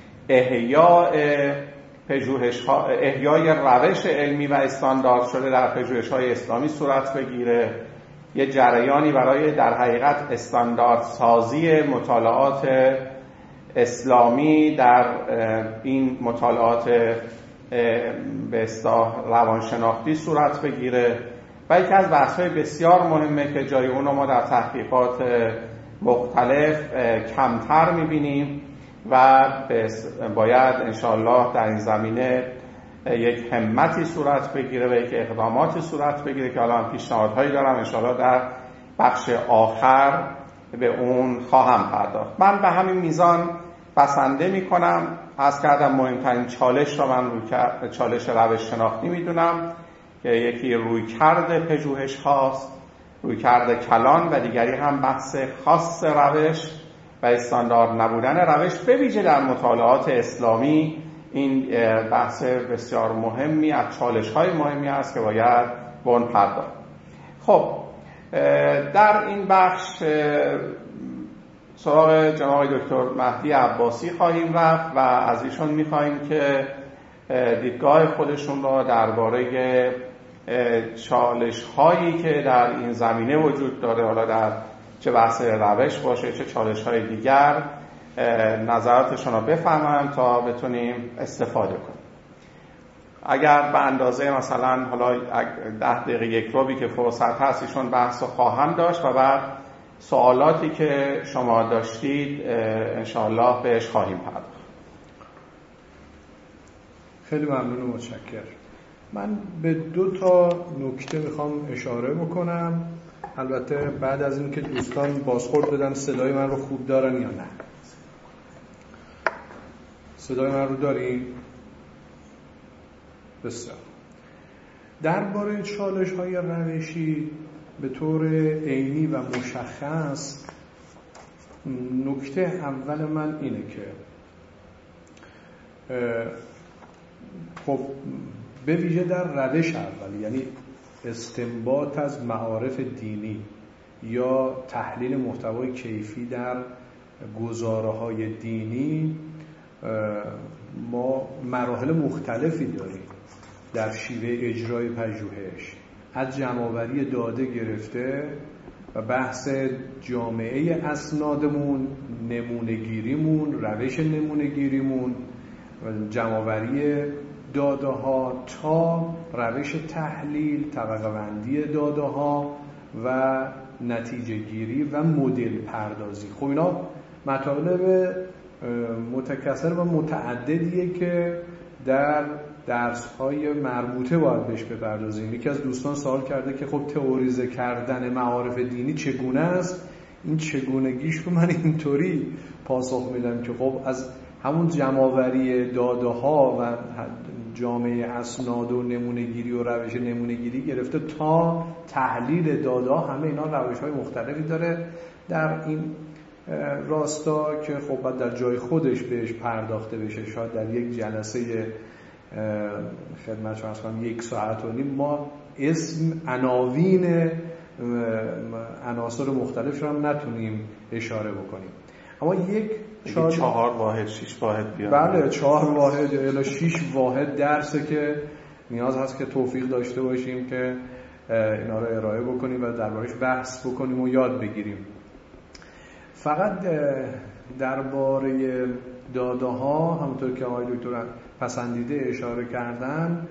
Speaker 3: احیای روش علمی و استاندارد شده در پژوهش‌های اسلامی صورت بگیره. یه جریانی برای در حقیقت استاندارد سازی مطالعات اسلامی در این مطالعات به اصطلاح روانشناختی صورت بگیره و یکی از بحث‌های بسیار مهمه که جای اون رو ما در تحقیقات مختلف کمتر می‌بینیم و باید انشاءالله در این زمینه یک همتی صورت بگیره و یک اقداماتی صورت بگیره که الان پیشنهادهایی دارم انشاءالله در بخش آخر به اون خواهم پرداخت. من به همین میزان بسنده میکنم. عرض کردم مهمترین چالش را من چالش روش شناختی میدونم که یکی رویکرد پژوهش هاست، رویکرد کلان، و دیگری هم بحث خاص روش و استاندارد نبودن روش به ویژه در مطالعات اسلامی. این بحث بسیار مهمی از چالش‌های مهمی است که باید به اون پرداخت. خب در این بخش سراغ جناب دکتر مهدی عباسی خواهیم رفت و از ایشون می‌خواهیم که دیدگاه خودشون را درباره چالش‌هایی که در این زمینه وجود داره، حالا در چه بحث روش باشه چه چالش‌های دیگر، نظراتشون رو بفهمم تا بتونیم استفاده کنیم. اگر به اندازه مثلا حالا 10 دقیقه یک روبی که فرصت هست ایشون بحث رو خواهم داشت و بعد سوالاتی که شما داشتید انشاءالله بهش خواهیم پرداخت.
Speaker 5: خیلی ممنون و متشکرم. من به 2 تا نکته میخوام اشاره بکنم، البته بعد از اینکه دوستان بازخورد بدن صدای من رو خوب دارن یا نه. صدای من رو دارین؟ بسیار. درباره چالش‌های روشی به طور عینی و مشخص، نکته اول من اینه که خب به ویژه در روش اولی، یعنی استنباط از معارف دینی یا تحلیل محتوای کیفی در گزاره‌های دینی، ما مراحل مختلفی داریم در شیوه اجرای پژوهش، از جمع‌آوری داده گرفته و بحث جامعه اسنادمون، نمونه‌گیریمون، روش نمونه‌گیریمون، جمع‌آوری داده ها تا روش تحلیل، طبقه بندی داده ها و نتیجه گیری و مدل پردازی. خب اینا مطالب متکثر و متعددیه که در درس‌های مربوطه باید بهش بپردازیم. یکی از دوستان سوال کرده که خب تئوریزه کردن معارف دینی چگونه است؟ این چگونگیش رو من اینطوری پاسخ میدم که خب از همون جمع‌آوری داده ها و جامعه اسناد و نمونه‌گیری و روش نمونه‌گیری گرفته تا تحلیل داده ها، همه اینا روش‌های مختلفی داره در این راستا که خب باید در جای خودش بهش پرداخته بشه. شاید در یک جلسه خدمت شما کنم 1 ساعت و نیم ما اسم عناوین عناصر مختلف رو هم نتونیم اشاره بکنیم. اما یک
Speaker 3: 4 واحد 6 واحد بیاد.
Speaker 5: بله 4 واحد الی 6 واحد درسه که نیاز هست که توفیق داشته باشیم که اینا رو ارائه بکنیم و دربارش بحث بکنیم و یاد بگیریم. فقط درباره داده ها همونطور که آقای دکتر پسندیده اشاره کردن،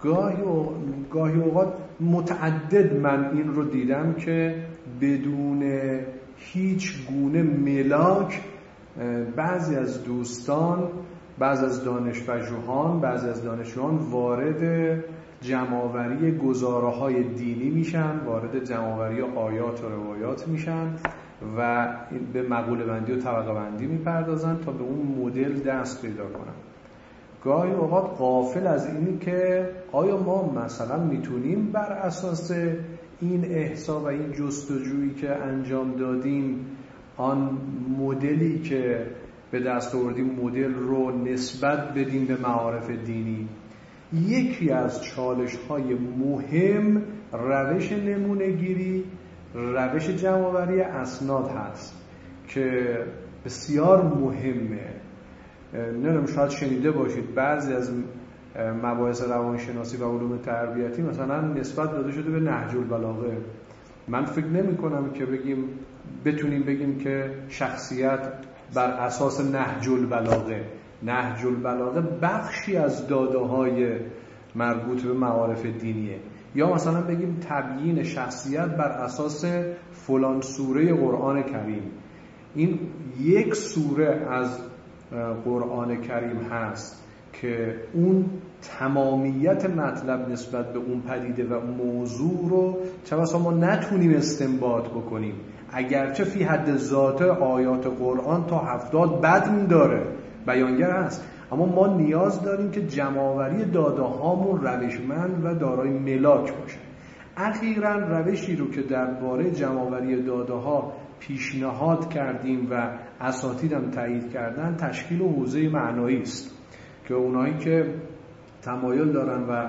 Speaker 5: گاهی اوقات متعدد من این رو دیدم که بدون هیچ گونه ملاک بعضی از دوستان، بعضی از دانشپژوهان، بعضی از دانشجویان وارد جمع‌آوری گزاره‌های دینی میشن، وارد جمع‌آوری آیات و روایات میشن و به مقوله بندی و طبقه بندی میپردازن تا به اون مدل دست پیدا کنن. گاهی اوقات غافل از اینی که آیا ما مثلا میتونیم بر اساس این احصا و این جستجویی که انجام دادیم آن مدلی که به دست آوردیم مدل رو نسبت بدیم به معارف دینی. یکی از چالش‌های مهم روش نمونه‌گیری، روش جمع‌آوری اسناد هست که بسیار مهمه. نمیدونم شاید شنیده باشید بعضی از مباحث روانشناسی و علوم تربیتی مثلا نسبت داده شده به نهج البلاغه. من فکر نمی کنم که بتونیم بگیم که شخصیت بر اساس نهج البلاغه. نهج البلاغه بخشی از داده‌های مربوط به معارف دینیه. یا مثلا بگیم تبیین شخصیت بر اساس فلان سوره قرآن کریم. این یک سوره از قرآن کریم هست که اون تمامیت مطلب نسبت به اون پدیده و موضوع رو چه بسا ما نتونیم استنباط بکنیم، اگرچه فی حد ذات آیات قرآن تا 70 بدن داره، بیانگر هست، اما ما نیاز داریم که جمع‌آوری داده هامون روشمند و دارای ملاک باشه. اخیراً روشی رو که درباره جمع‌آوری داده ها پیشنهاد کردیم و اساتید هم تایید کردن، تشکیل حوزه معنایی است که اونایی که تمایل دارن و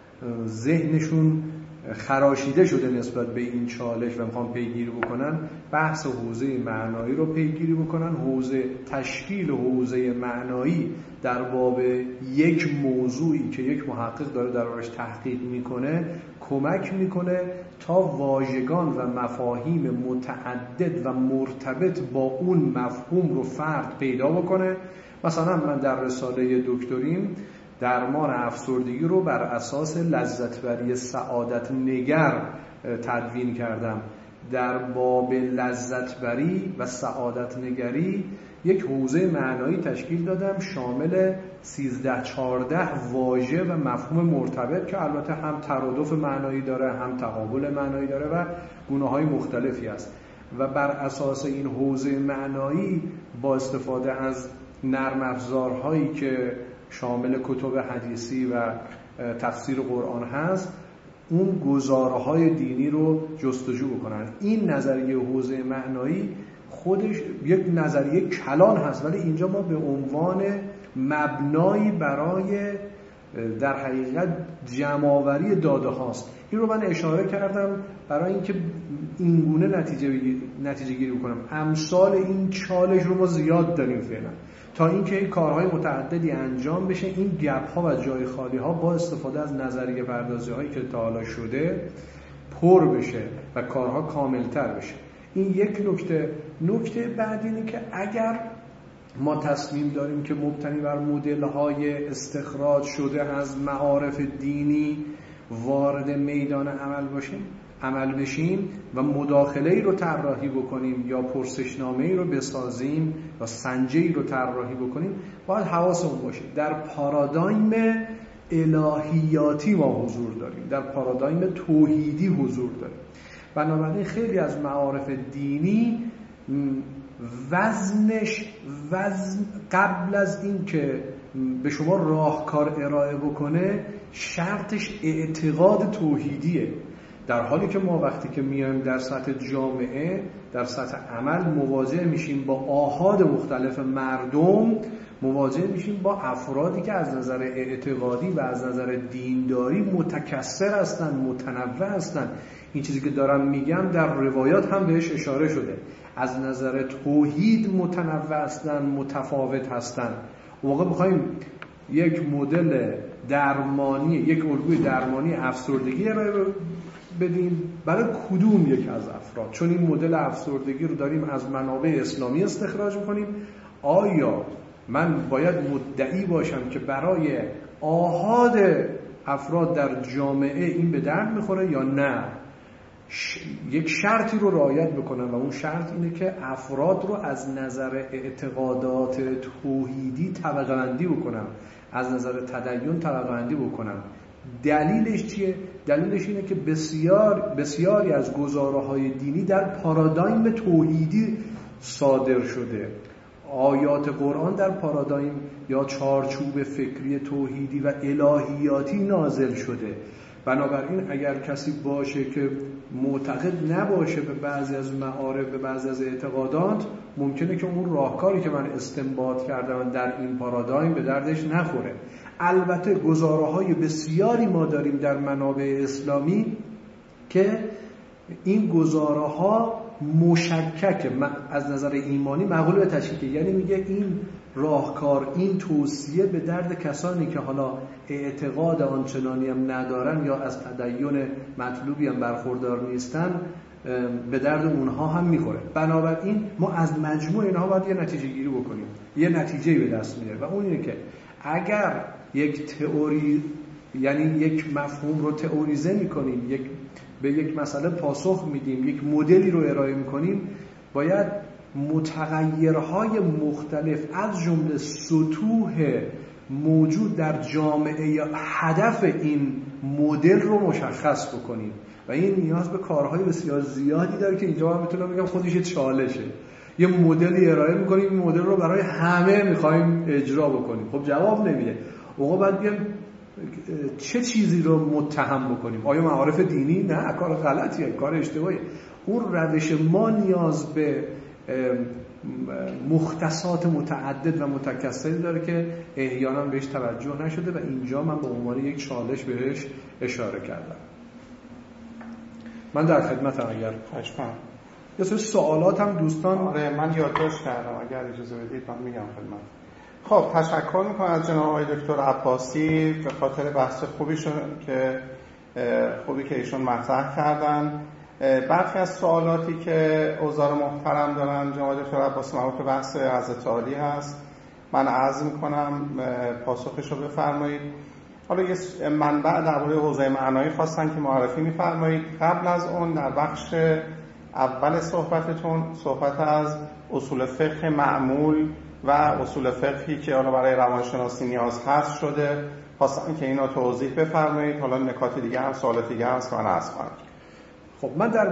Speaker 5: ذهنشون خراشیده شده نسبت به این چالش و میخوان پیگیری بکنن، بحث حوزه معنایی رو پیگیری بکنن. تشکیل حوزه معنایی در باب یک موضوعی که یک محقق داره دربارش تحقیق میکنه کمک میکنه تا واژگان و مفاهیم متعدد و مرتبط با اون مفهوم رو فرد پیدا بکنه. مثلا من در رساله دکتریم درمان افسردگی رو بر اساس لذتبری سعادت نگر تدوین کردم. در باب لذتبری و سعادت نگری یک حوزه معنایی تشکیل دادم شامل 13-14 واژه و مفهوم مرتبط که البته هم ترادف معنایی داره، هم تقابل معنایی داره و گونه‌های مختلفی است. و بر اساس این حوزه معنایی با استفاده از نرم افزارهایی که شامل کتب حدیثی و تفسیر قرآن هست، اون گزارهای دینی رو جستجو بکنن. این نظریه حوزه معنایی خودش یک نظریه کلان هست، ولی اینجا ما به عنوان مبنایی برای در حقیقت جمع‌آوری داده هاست. این رو من اشاره کردم برای اینکه اینگونه نتیجه گیری بکنم. امثال این چالش رو ما زیاد داریم فعلا، تا اینکه کارهای متعددی انجام بشه، این گپ ها و جای خالی ها با استفاده از نظریه پردازی هایی که تا حالا شده پر بشه و کارها کاملتر بشه. این یک نکته بعد اینه که اگر ما تصمیم داریم که مبتنی بر مدل های استخراج شده از معارف دینی وارد میدان عمل بشیم و مداخله‌ای رو طراحی بکنیم یا پرسشنامه‌ای رو بسازیم و سنجه‌ای رو طراحی بکنیم، باید حواسمون باشه در پارادایم الهیاتی ما حضور داریم، در پارادایم توحیدی حضور داریم. بنابراین خیلی از معارف دینی وزن قبل از این که به شما راهکار ارائه بکنه شرطش اعتقاد توحیدیه، در حالی که ما وقتی که میایم در سطح جامعه، در سطح عمل مواجه میشیم با آحاد مختلف مردم، مواجه میشیم با افرادی که از نظر اعتقادی و از نظر دینداری متکثر هستن، متنوع هستن. این چیزی که دارم میگم در روایات هم بهش اشاره شده، از نظر توحید متنوع هستن، متفاوت هستن. موقع بخوایم یک مدل درمانی، یک الگوی درمانی افسردگی ارائه بدیم برای کدوم یک از افراد، چون این مدل افسردگی رو داریم از منابع اسلامی استخراج می‌کنیم، آیا من باید مدعی باشم که برای آحاد افراد در جامعه این به درد می‌خوره یا نه؟ یک شرطی رو رعایت بکنم و اون شرط اینه که افراد رو از نظر اعتقادات توحیدی طبقه بندی بکنم، از نظر تدین طبقه بندی بکنم. دلیلش چیه؟ دلیلش اینه که بسیاری از گزاره‌های دینی در پارادایم توحیدی صادر شده. آیات قرآن در پارادایم یا چارچوب فکری توحیدی و الهیاتی نازل شده. بنابراین اگر کسی باشه که معتقد نباشه به بعضی از معارف، به بعضی از اعتقادات، ممکنه که اون راهکاری که من استنباط کردم در این پارادایم به دردش نخوره. البته گزاره‌های بسیاری ما داریم در منابع اسلامی که این گزاره‌ها مشکک از نظر ایمانی مقبول به تشکیک، یعنی میگه این راهکار، این توصیه به درد کسانی که حالا اعتقاد آنچنانی هم ندارن یا از تدین مطلوبی هم برخوردار نیستن به درد اونها هم میخوره. بنابراین ما از مجموع اینها باید یه نتیجه گیری بکنیم، یه نتیجه به دست میاره و اون اینه که اگر یک تئوری، یعنی یک مفهوم رو تئوریزه میکنیم، به یک مسئله پاسخ میدیم، یک مدلی رو ارائه میکنیم، باید متغیرهای مختلف از جمله سطوح موجود در جامعه یا هدف این مدل رو مشخص بکنیم و این نیاز به کارهای بسیار زیادی داره که اینجا من میتونم بگم خودش یه چالشه. یه مدلی ارائه میکنیم، این مدل رو برای همه میخوایم اجرا بکنیم، خب جواب نمیده. موقع باید بگیم چه چیزی رو متهم بکنیم؟ آیا معارف دینی؟ نه، کار غلطیه، کار اشتباهیه. اون روش ما نیاز به مختصات متعدد و متکثری داره که احیانا بهش توجه نشده و اینجا من به عنوان یک چالش بهش اشاره کردم. من در خدمتم، اگر یه سری سوالات هم دوستان.
Speaker 3: آره من یادداشت کردم، اگر اجازه بدید من میگم خدمت. خب تشکر میکنم از جناب آقای دکتر عباسی به خاطر بحث خوبی که ایشون مطرح کردن. برخی از سوالاتی که اوزار محترم دارن جناب دکتر عباسی مربوط به بحث حضرت عالی هست، من عرض میکنم پاسخش رو بفرمایید. حالا یه منبع درباره حوزه معنایی خواستن که معرفی میفرمایید. قبل از اون در بخش اول صحبتتون صحبت از اصول فقه معمول و اصول فقهی که حالا برای روانشناسی نیاز هست شده، خواستم که اینا توضیح بفرمایید. حالا نکات دیگه هم سوالات دیگه هم که من عرض کنم.
Speaker 5: خب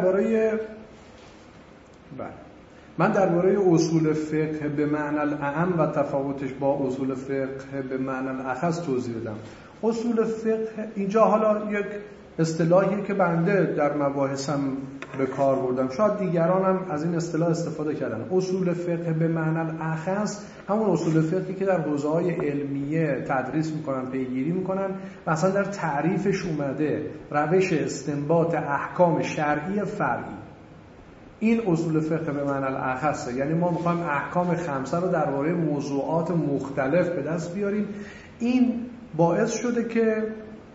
Speaker 5: من درباره اصول فقه به معنی الاعم و تفاوتش با اصول فقه به معنی الاخص توضیح بدم. اصول فقه اینجا حالا یک اصطلاحیه که بنده در مباحثم به کار بردم، شاید دیگران هم از این اصطلاح استفاده کردن. اصول فقه به معنی الاخص همون اصول فقهی که در حوزه‌های علمیه تدریس میکنن، پیگیری میکنن و اصلا در تعریفش اومده روش استنباط احکام شرعی فرعی. این اصول فقه به معنی الاخصه، یعنی ما میخوایم احکام خمسه رو درباره موضوعات مختلف به دست بیاریم. این باعث شده که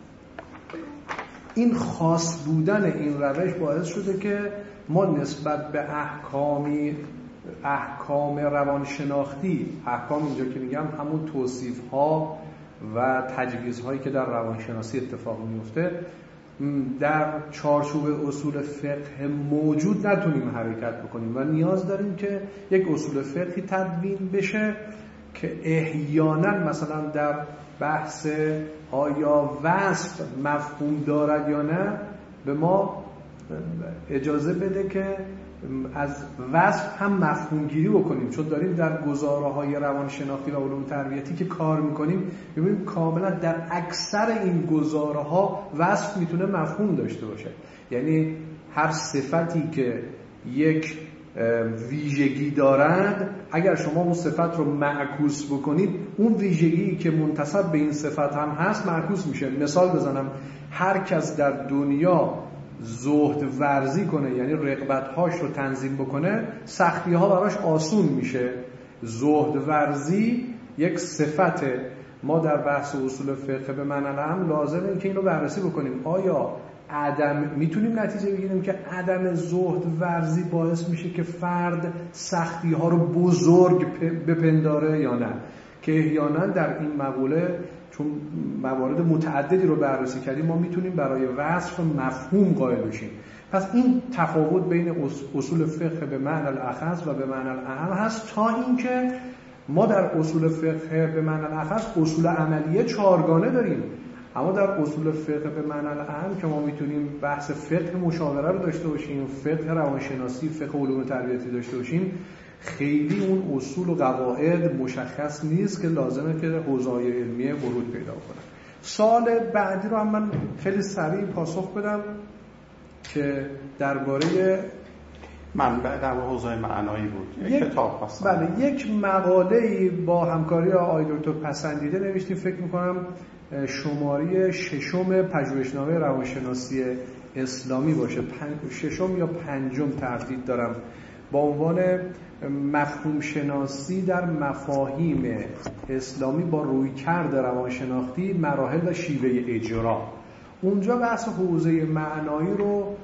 Speaker 5: این خاص بودن این روش باعث شده که ما نسبت به احکام روانشناختی، احکام اینجا که میگم همون توصیف‌ها و تجویزهایی که در روانشناسی اتفاق میفته، در چارچوب اصول فقه موجود نتونیم حرکت بکنیم و نیاز داریم که یک اصول فقهی تدوین بشه که احیانا مثلا در بحث آیا وصف مفهوم دارد یا نه به ما اجازه بده که از وصف هم مفهوم گیری بکنیم، چون داریم در گزاره‌های روانشناختی و علوم تربیتی که کار میکنیم ببینیم کاملا در اکثر این گزاره‌ها وصف میتونه مفهوم داشته باشه. یعنی هر صفتی که یک ویژگی دارند، اگر شما اون صفت رو معکوس بکنید، اون ویژگی که منتسب به این صفت هم هست معکوس میشه. مثال بزنم، هر کس در دنیا زهد ورزی کنه، یعنی رغبت‌هاش رو تنظیم بکنه، سختی‌ها براش آسون میشه. زهد ورزی یک صفته. ما در بحث اصول فقه به معنی هم لازمه که اینو بررسی بکنیم. آیا میتونیم نتیجه بگیریم که عدم زهد ورزی باعث میشه که فرد سختی ها رو بزرگ بپنداره یا نه؟ که احیانا در این مقوله چون موارد متعددی رو بررسی کردیم ما میتونیم برای وصف مفهوم قائل بشیم. پس این تفاوت بین اصول فقه به معنی الاخص و به معنی الاعم هست، تا اینکه ما در اصول فقه به معنی الاخص اصول عملیه چهارگانه داریم. اما در اصول فقه به معنی الاعم که ما میتونیم بحث فقه مشاوره رو داشته باشیم، فقه روانشناسی، فقه علوم تربیتی داشته باشیم، خیلی اون اصول و قواعد مشخص نیست که لازمه که حوزه‌های علمیه ورود پیدا کنه. سوال بعدی رو هم من خیلی سریع پاسخ بدم که درباره
Speaker 3: منبع در حوزه معنایی بود. یک کتاب خواستم.
Speaker 5: بله، یک مقاله‌ای با همکاری آقای دکتر پسندیده نوشتیم، فکر می‌کنم شماره 6 پژوهشنامه روانشناسی اسلامی باشه، 6 یا 5 ترتیب دارم، با عنوان مفهوم شناسی در مفاهیم اسلامی با رویکرد روانشناختی، مراحل و شیوه اجرا. اونجا بحث حوزه معنایی رو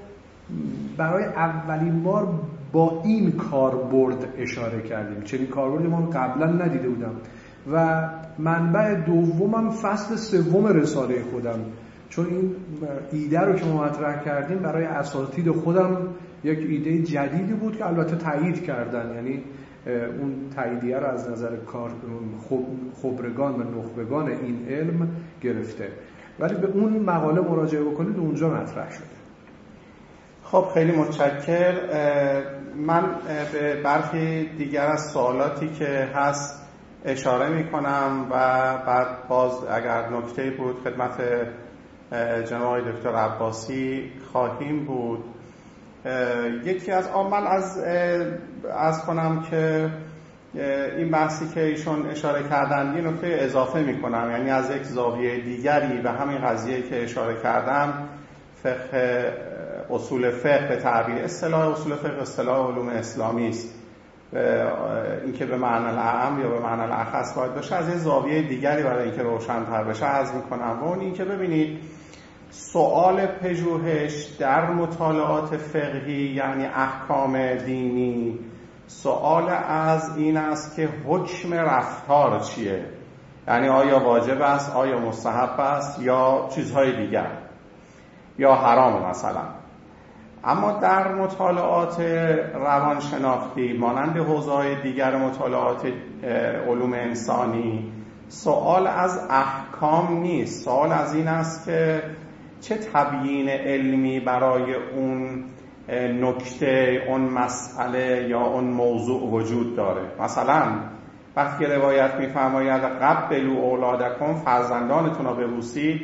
Speaker 5: برای اولین بار با این کاربرد اشاره کردیم. چنین کاربردی من قبلا ندیده بودم و منبع دومم فصل 3 رساله خودم، چون این ایده رو که ما مطرح کردیم برای اساتید خودم یک ایده جدیدی بود که البته تایید کردن، یعنی اون تاییدیه رو از نظر خبرگان و نخبگان این علم گرفته، ولی به اون مقاله مراجعه بکنید اونجا مطرح شده.
Speaker 3: خب خیلی متشکر. من به برخی دیگر از سوالاتی که هست اشاره می کنم و بعد باز اگر نکته بود خدمت جناب آقای دکتر عباسی خواهیم بود. یکی از من از کنم که این بحثی که ایشون اشاره کردن یه نکته اضافه می کنم، یعنی از یک زاویه دیگری به همین قضیه که اشاره کردم، فقه اصول فقه به تعبیر اصطلاح اصول فقه اصطلاح علوم اسلامی است، اینکه به معنی اعم یا به معنی اخص باید باشه، از یه زاویه دیگری برای اینکه روشن‌تر بشه عرض می‌کنم و اون این که ببینید سوال پژوهش در مطالعات فقهی یعنی احکام دینی سوال از این است که حکم رفتار چیه، یعنی آیا واجب است، آیا مستحب است یا چیزهای دیگر یا حرام مثلا. اما در مطالعات روانشناختی مانند حوزه‌های دیگر مطالعات علوم انسانی سوال از احکام نیست، سوال از این است که چه تبیین علمی برای اون نکته، اون مسئله یا اون موضوع وجود داره. مثلا وقتی روایت می‌فرماید قبلوا اولادکم، فرزندانتون رو ببوسید،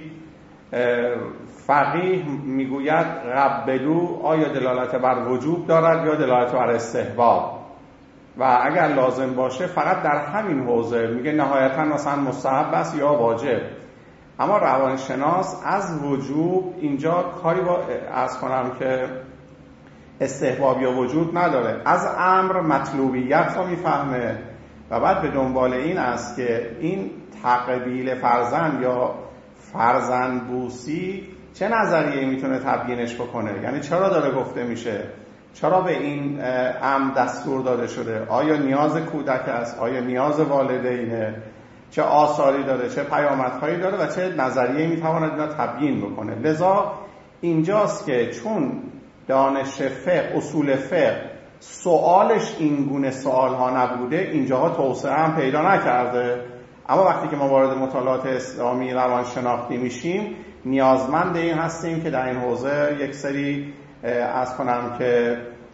Speaker 3: فقیه میگوید قبلو آیا دلالت بر وجوب دارد یا دلالت بر استحباب، و اگر لازم باشه فقط در همین حوزه میگه نهایتا مثلا مستحب است یا واجب. اما روانشناس از وجوب اینجا کاری با عرض کنم که استحباب یا وجود نداره، از امر مطلوبیت رو میفهمه و بعد به دنبال این است که این تقبیل فرزند یا فرزند بوسی چه نظریه‌ای میتونه تبیینش بکنه، یعنی چرا داره گفته میشه، چرا به این امر دستور داده شده، آیا نیاز کودک است، آیا نیاز والدینه، چه آثاری داره، چه پیامدهایی داره و چه نظریه‌ای میتواند اینا تبیین بکنه. لذا اینجاست که چون دانش فقه، اصول فقه سوالش این گونه سوال‌ها نبوده، اینجاها توسعه هم پیدا نکرده. اما وقتی که ما وارد مطالعات اسلامی روانشناختی میشیم نیازمند این هستیم که در این حوزه یک سری از کنم که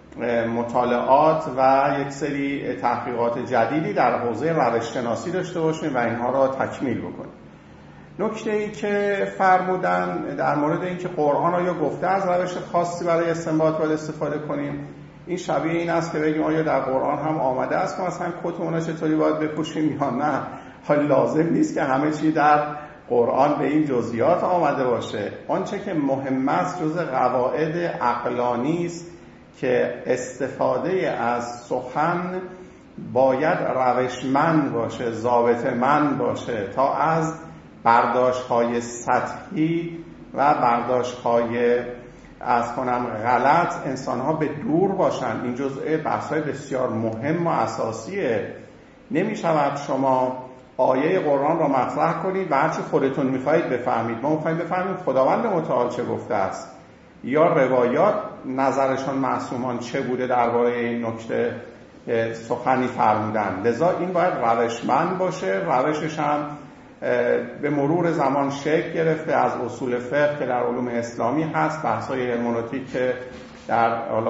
Speaker 3: مطالعات و یک سری تحقیقات جدیدی در حوزه روش‌شناسی داشته باشیم و اینها را تکمیل بکنیم. نکته‌ای که فرمودن در مورد اینکه قرآن آیا گفته از روش خاصی برای استنباط باید استفاده کنیم، این شبیه این است که بگیم آیا در قرآن هم آمده است که مثلا کتمون چطوری باید بپوشیم یا نه. حالا لازم نیست که همه چی در قرآن به این جزئیات آمده باشه. آنچه که مهم است جزء قواعد عقلانی است که استفاده از سخن باید روشمند باشه، ضابطه‌مند باشه تا از برداشت‌های سطحی و برداشت‌های از کنم غلط انسان‌ها به دور باشن. این جزء بحث‌های بسیار مهم و اساسیه. نمی‌شود شما آیه قرآن را مطرح کنید و هرچی خودتون می‌خواید بفهمید. ما می‌خوایم بفهمیم خداوند متعال چه گفته است یا روایات نظرشان معصومان چه بوده درباره این نکته سخنی فرمودن. لذا این باید روشمند باشه. روشش هم به مرور زمان شکل گرفته از اصول فقه که در علوم اسلامی هست، بحث‌های هرمنوتیک که در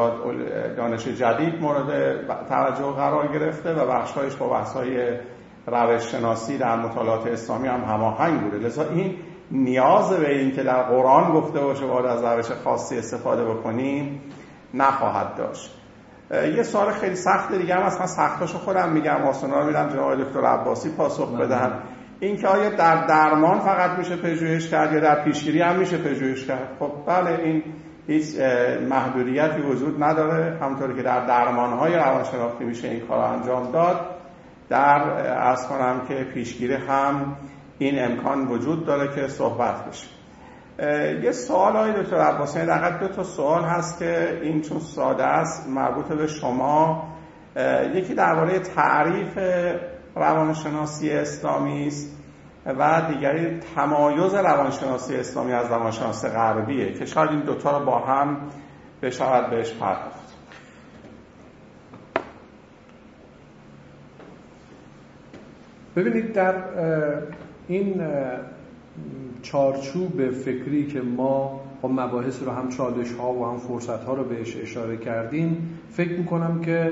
Speaker 3: دانش جدید مورد توجه قرار گرفته و بخش‌هایش با بحث‌های روش شناسی در مطالعات اسلامی هم هماهنگ بوده. لذا این نیاز به این که در قرآن گفته باشه باید از روش خاصی استفاده بکنیم نخواهد داشت. یه سوال خیلی سخت دیگه هم هست، من سختاشو خودم میگم، آسونا رو میدم جناب دکتر عباسی پاسخ بدن. این که آیا در درمان فقط میشه پژوهش کرد یا در پیشگیری هم میشه پژوهش کرد؟ خب بله، این هیچ محدودیتی وجود نداره. همونطوری که در درمانهای روانشناختی میشه این کار انجام داد، در عرض کنم که پیشگیری هم این امکان وجود داره که صحبت بشه. یه سوال آقای دکتر عباسی، دقیقاً 2 تا سوال هست که این چون ساده است مربوط به شما. یکی درباره تعریف روانشناسی اسلامی است و دیگری تمایز روانشناسی اسلامی از روانشناسی غربیه که شاید این 2 تا رو با هم بشود بهش پرداخت.
Speaker 5: ببینید در این چارچوب فکری که ما با مباحث رو هم چالش ها و هم فرصت ها رو بهش اشاره کردیم، فکر میکنم که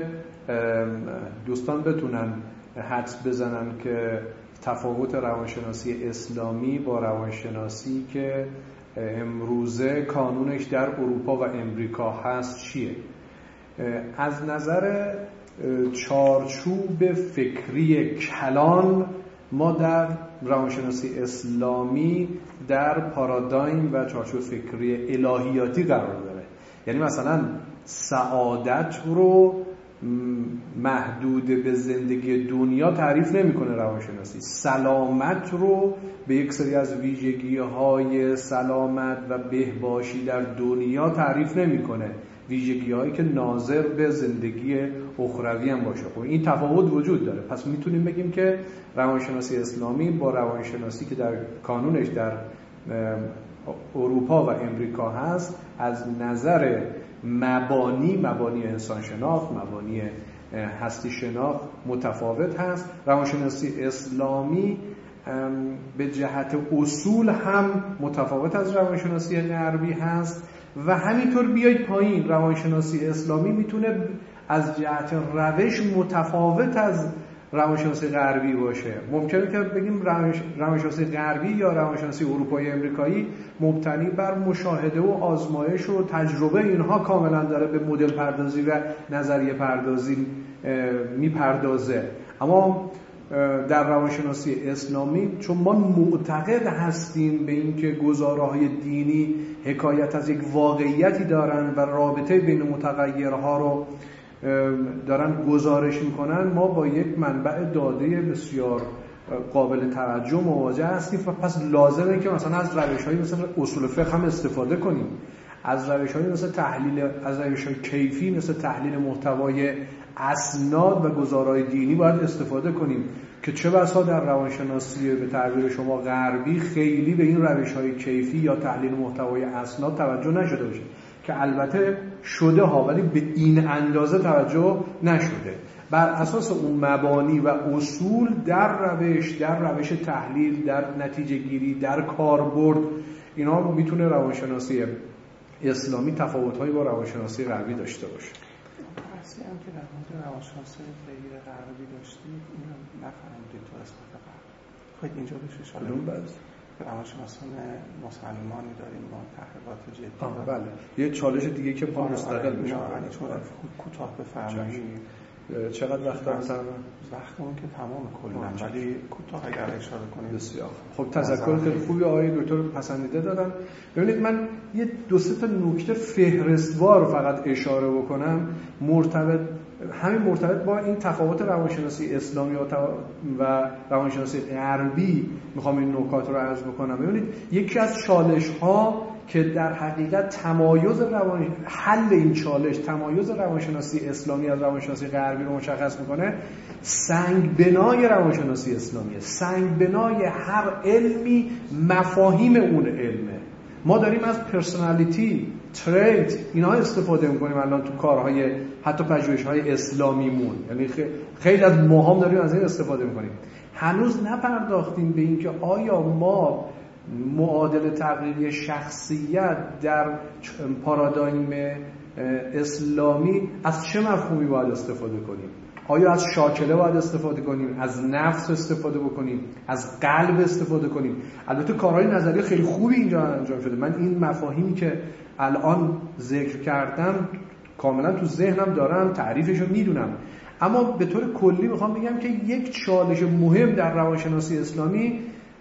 Speaker 5: دوستان بتونن حدس بزنن که تفاوت روانشناسی اسلامی با روانشناسی که امروزه کانونش در اروپا و امریکا هست چیه. از نظر چارچوب فکری کلان ما در روانشناسی اسلامی در پارادایم و چارچوب فکری الهیاتی قرار داره. یعنی مثلا سعادت رو محدود به زندگی دنیا تعریف نمی‌کنه روانشناسی، سلامت رو به یک سری از ویژگی‌های سلامت و بهباشی در دنیا تعریف نمی‌کنه، ویژگی‌هایی که ناظر به زندگی اخروی هم باشه. خب این تفاوت وجود داره. پس میتونیم بگیم که روانشناسی اسلامی با روانشناسی که در کانونش در اروپا و امریکا هست از نظر مبانی انسان شناخت، مبانی هستی شناخت متفاوت هست. روانشناسی اسلامی به جهت اصول هم متفاوت از روانشناسی غربی هست و همینطور بیاید پایین روانشناسی اسلامی میتونه از جهت روش متفاوت از روانشناسی غربی باشه. ممکنه که بگیم روانشناسی غربی یا روانشناسی اروپایی امریکایی مبتنی بر مشاهده و آزمایش و تجربه اینها کاملا داره به مدل پردازی و نظریه پردازی میپردازه. اما در روانشناسی اسلامی چون ما معتقد هستیم به اینکه گزاره‌های دینی حکایت از یک واقعیتی دارن و رابطه بین متغیرها رو دارن گزارش میکنن، ما با یک منبع داده بسیار قابل توجه مواجه هستیم و پس لازمه که مثلا از روش‌هایی مثل اصول فقه هم استفاده کنیم، از روش‌هایی مثل از روش‌های کیفی مثل تحلیل محتوای اسناد و گزارهای دینی باید استفاده کنیم که چه بسا در روانشناسی به تعبیر شما غربی خیلی به این روش‌های کیفی یا تحلیل محتوای اسناد توجه نشده باشه، که البته شده ها ولی به این اندازه توجه نشده. بر اساس اون مبانی و اصول در روش تحلیل، در نتیجه گیری، در کاربرد، اینا میتونه روانشناسی اسلامی تفاوت‌هایی با روانشناسی غربی داشته باشه.
Speaker 6: بحثی هم که در مورد روانشناسی غیر غربی داشتید اینو نفهمیدید تو قسمت قبل. خواهید اینجا بهش اشاره کنید. روانشناسان مسلمانی داریم با تحقیقات جدی.
Speaker 5: بله. یه چالش دیگه که با مستقل بشه.
Speaker 6: چون کوتاه بفرمایید.
Speaker 5: چقدر وقت دارم؟
Speaker 6: وقتمون که تمام کلا، ولی کوتاه اگر اشاره کنید.
Speaker 5: بسیار خب، تذکر خیلی خوبی آقای دکتر پسندیده دادن. ببینید من یه 2-3 تا نکته فهرستوار فقط اشاره بکنم مرتبط با این تفاوت روانشناسی اسلامی و روانشناسی غربی میخوام این نکات رو عرض بکنم. ببینید یکی از چالش‌ها که در حقیقت حل این چالش تمایز روانشناسی اسلامی از روانشناسی غربی رو مشخص میکنه، سنگ بنای روانشناسی اسلامیه. سنگ بنای هر علمی مفاهیم اون علمه. ما داریم از پرسونالیتی، تریت اینا استفاده میکنیم الان تو کارهای حتی پژوهش‌های اسلامیمون، یعنی خیلی از ماهام داریم از این استفاده میکنیم. هنوز نپرداختیم به اینکه آیا ما معادل تقریری شخصیت در پارادایم اسلامی از چه مفهومی باید استفاده کنیم؟ آیا از شاکله باید استفاده کنیم، از نفس استفاده بکنیم، از قلب استفاده کنیم؟ البته کارهای نظری خیلی خوبی اینجا انجام شده. من این مفاهیمی که الان ذکر کردم کاملا تو ذهنم دارم، تعریفشو میدونم، اما به طور کلی میخوام بگم که یک چالش مهم در روانشناسی اسلامی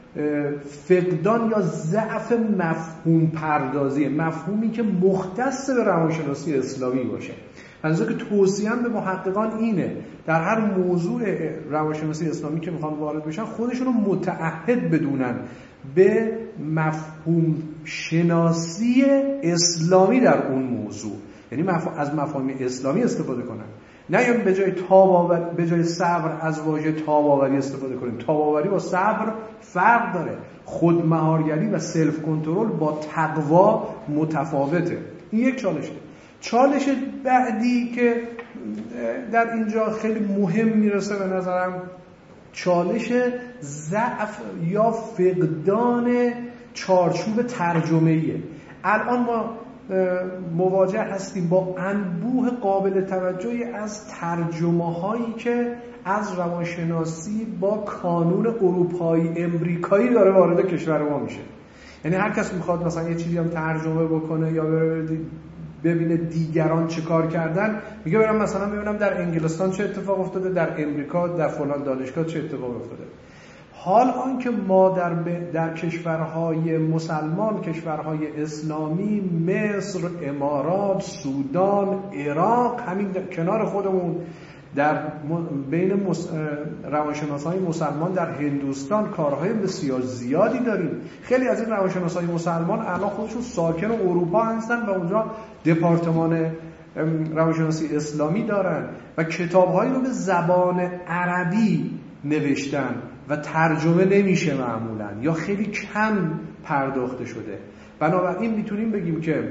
Speaker 5: فقدان یا ضعف مفهوم پردازی، مفهومی که مختص به روانشناسی اسلامی باشه. از که توصیه‌ام به محققان اینه در هر موضوع روانشناسی اسلامی که میخوان وارد بشن خودشون رو متعهد بدونن به مفهوم شناسی اسلامی در اون موضوع، یعنی از مفاهیم اسلامی استفاده کنن، نه یا به جای صبر از واژه تاب‌آوری استفاده کنیم. تاب‌آوری با صبر فرق داره. خودمهارگری و سلف کنترل با تقوا متفاوته. این یک چالشه. چالش بعدی که در اینجا خیلی مهم میرسه به نظرم، چالش ضعف یا فقدان چارچوب ترجمه‌ایه. الان ما مواجه هستیم با انبوه قابل توجهی از ترجمه‌هایی که از روانشناسی با کانون اروپایی امریکایی داره وارد کشور ما میشه. یعنی هر کس میخواد مثلا یه چیزی هم ترجمه بکنه یا ببینه دیگران چه کار کردن، میگه برم مثلا ببینم در انگلستان چه اتفاق افتاده، در امریکا در فلان دانشگاه چه اتفاق افتاده. حال آنکه ما در کشورهای مسلمان، کشورهای اسلامی، مصر، امارات، سودان، عراق، همین کنار خودمون، در بین روانشناسای مسلمان در هندوستان کارهای بسیار زیادی داریم. خیلی از این روانشناسای مسلمان الان خودشون ساکن اروپا هستن و اونجا دپارتمان روانشناسی اسلامی دارن و کتاب‌هایی رو به زبان عربی نوشتن و ترجمه نمیشه معمولا یا خیلی کم پرداخته شده. بنابراین میتونیم بگیم که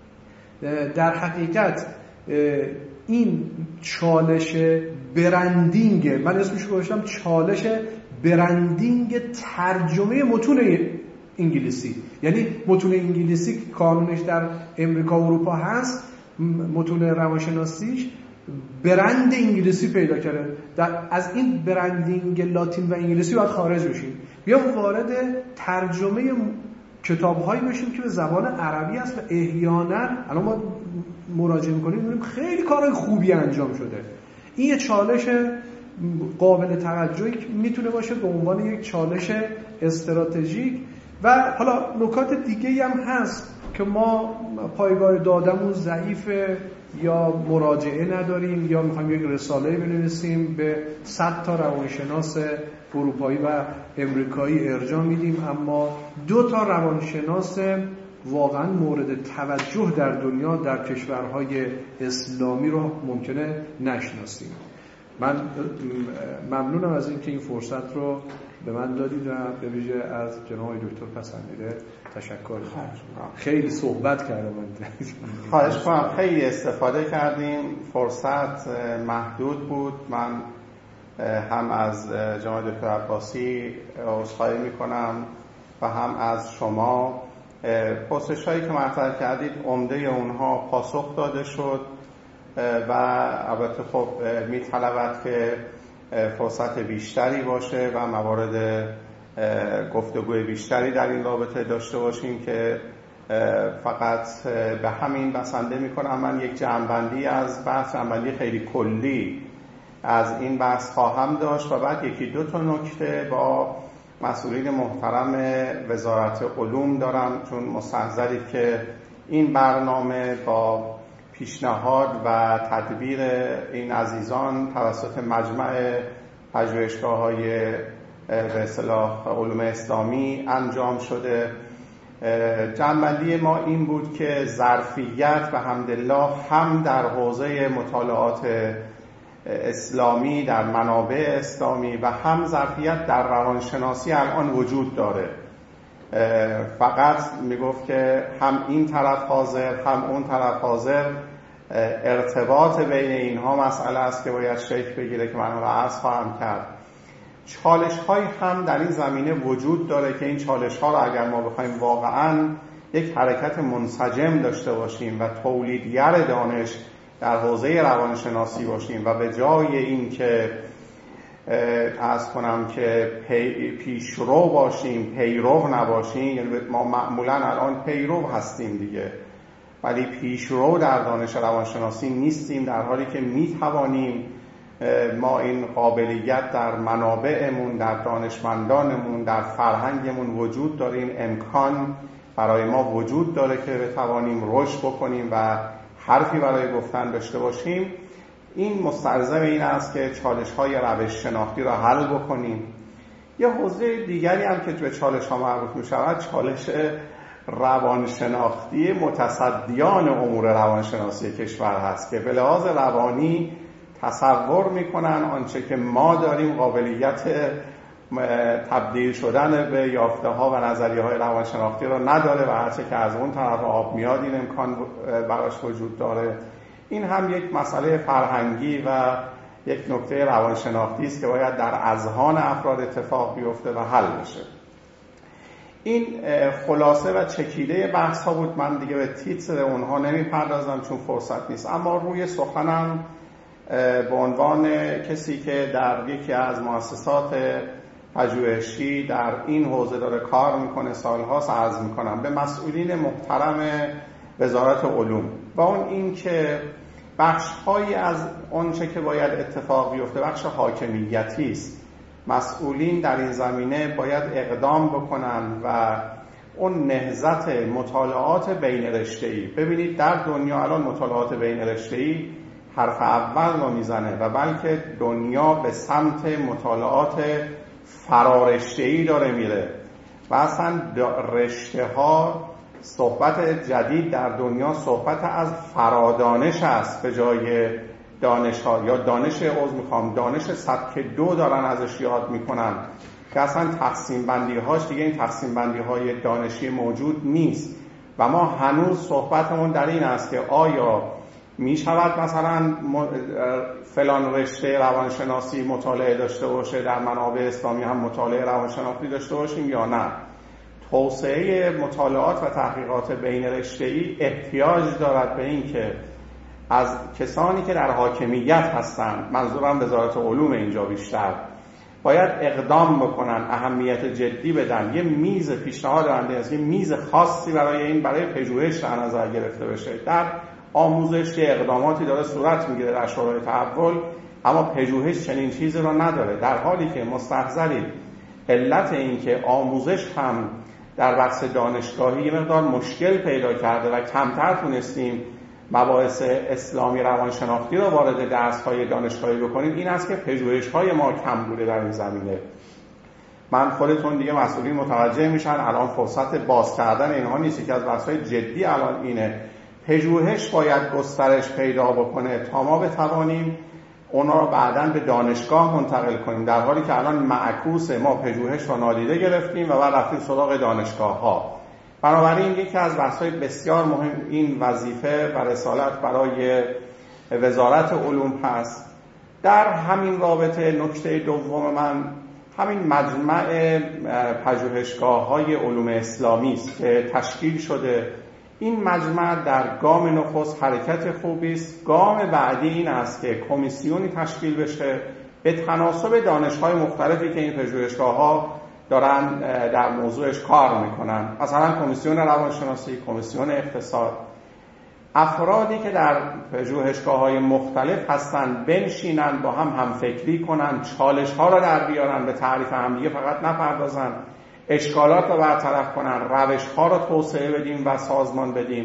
Speaker 5: در حقیقت این چالش برندینگ، من اسمش رو گذاشتم چالش برندینگ ترجمه متون انگلیسی، یعنی متون انگلیسی کانونش در امریکا و اروپا هست، متون روانشناسیش برند انگلیسی پیدا کرده. از این برندینگ لاتین و انگلیسی باید خارج بشیم، بیام وارد ترجمه کتاب‌هایی بشیم که به زبان عربی است و احیانا الان ما مراجعه می‌کنیم می‌بینیم خیلی کارهای خوبی انجام شده. این یه چالش قابل توجهی میتونه باشه به عنوان یک چالش استراتژیک. و حالا نکات دیگه‌ای هم هست که ما پایگاه دادمون ضعیفه یا مراجعه نداریم یا میخوایم یک رساله بنویسیم به 100 تا روانشناس اروپایی و امریکایی ارجاع میدیم، اما 2 تا روانشناس واقعا مورد توجه در دنیا در کشورهای اسلامی رو ممکنه نشناسیم. من ممنونم از اینکه این فرصت رو به من دادید و به ویژه از جناب دکتر پسندیده تشکر کنم. خیلی صحبت کردم.
Speaker 3: خواهش کنم، خیلی استفاده کردیم، فرصت محدود بود. من هم از جناب دکتر عباسی عذرخواهی میکنم و هم از شما. پرسش‌هایی که مطرح کردید عمده اونها پاسخ داده شد و البته خب میطلبد که فرصت بیشتری باشه و موارد گفتگوی بیشتری در این رابطه داشته باشیم که فقط به همین بسنده میکنم. من یک جمع‌بندی از بحث، جمع‌بندی خیلی کلی از این بحث خواهم داشت و بعد 1-2 تا نکته با مسئولین محترم وزارت علوم دارم، چون مستحضرید که این برنامه با پیشنهاد و تدبیر این عزیزان توسط مجمع پژوهشگاه‌های به اصطلاح علوم اسلامی انجام شده. جنبندی ما این بود که ظرفیت به حمدالله هم در حوزه مطالعات اسلامی در منابع اسلامی و هم ظرفیت در روانشناسی الان وجود داره. فقط میگفت که هم این طرف حاضر هم اون طرف حاضر، ارتباط بین اینها مسئله است که باید شکل بگیره که من عرض خواهم کرد. چالش های هم در این زمینه وجود داره که این چالش ها رو اگر ما بخوایم واقعاً یک حرکت منسجم داشته باشیم و تولیدگر دانش در حوزه روانشناسی باشیم و به جای این که عرض کنم که پیشرو باشیم پیرو نباشیم، یعنی ما معمولاً الان پیرو هستیم دیگه ولی پیشرو در دانش روانشناسی نیستیم، در حالی که میتوانیم ما این قابلیت در منابعمون، در دانشمندانمون، در فرهنگمون وجود داره، این امکان برای ما وجود داره که بتوانیم رشد بکنیم و حرفی برای گفتن داشته باشیم. این مستلزم این است که چالش‌های روش شناختی را حل بکنیم. یه حوزه دیگری هم که به چالش‌ها مربوط می‌شود چالش روانشناختی متصدیان امور روانشناسی کشور هست که به لحاظ روانی تصور میکنن آنچه که ما داریم قابلیت تبدیل شدن به یافته ها و نظریه های روانشناختی رو نداره و هرچه که از اون طرف آب میاد این امکان براش وجود داره. این هم یک مسئله فرهنگی و یک نکته روانشناختی است که باید در اذهان افراد اتفاق بیفته و حل بشه. این خلاصه و چکیده بحث ها بود. من دیگه به تیتر اونها نمیپردازم چون فرصت نیست، اما روی سخنم به عنوان کسی که در یکی از مؤسسات پژوهشی در این حوزه داره کار میکنه سالهاست عرض میکنم به مسئولین محترم وزارت علوم و اون این که بخش‌هایی از آنچه که باید اتفاق بیفته بخش حاکمیتی است. مسئولین در این زمینه باید اقدام بکنن و اون نهضت مطالعات بین رشته‌ای، ببینید در دنیا الان مطالعات بین رشته‌ای حرف اول رو میزنه و بلکه دنیا به سمت مطالعات فرارشته‌ای داره میره و اصلا رشته ها صحبت جدید در دنیا صحبت از فرادانش است به جای دانش ها یا دانش سبک 2 دارن ازش یاد میکنن که اصلا تقسیم بندی هاش دیگه این تقسیم بندی های دانشی موجود نیست و ما هنوز صحبتمون در این است که آیا می شود مثلا فلان رشته روانشناسی مطالعه داشته باشه، در منابع اسلامی هم مطالعه روانشناختی داشته باشیم یا نه. توسعه مطالعات و تحقیقات بین رشته‌ای احتیاج دارد به این که از کسانی که در حاکمیت هستند، منظورم وزارت علوم اینجا بیشتر، باید اقدام بکنن، اهمیت جدی بدن، یه میز پیشنهاد دارنده است، یه میز خاصی برای پژوهش در نظر گرفته بشه. در آموزش یه اقداماتی داره صورت میگیره در شورای تحول، اما پژوهش چنین چیزی رو نداره، در حالی که مستحضرید علت این که آموزش هم در بحث دانشگاهی یه مقدار مشکل پیدا کرده و کمتر تونستیم مباحث اسلامی روانشناختی رو وارد درس‌های دانشگاهی بکنیم این است که پژوهش‌های ما کم بوده در این زمینه. من خودتون دیگه مسئولین متوجه میشن الان فرصت باز کردن اینها نیست که از بحث‌های جدی الان اینه. پژوهش باید گسترش پیدا بکنه تا ما بتوانیم اونا رو بعداً به دانشگاه منتقل کنیم، در حالی که الان معکوس ما پژوهش رو نادیده گرفتیم و بعد رفتیم سراغ دانشگاه‌ها. بنابراین یکی از بحث‌های بسیار مهم این وظیفه و رسالت برای وزارت علوم هست. در همین رابطه نکته دوم من همین مجمع پژوهشگاه‌های علوم اسلامی است که تشکیل شده. این مجمع در گام نخست حرکت خوبی است. گام بعدی این است که کمیسیونی تشکیل بشه به تناسب دانش‌های مختلفی که این پژوهشگاه‌ها دارن در موضوعش کار میکنن، مثلا کمیسیون روانشناسی، کمیسیون اقتصاد، افرادی که در پژوهشگاه‌های مختلف هستن بنشینن با هم فکری کنن، چالش‌ها را در بیارن، به تعریف همدیگه فقط نپردازن، اشکالات رو برطرف کنن، روش‌ها را توسعه بدیم و سازمان بدیم،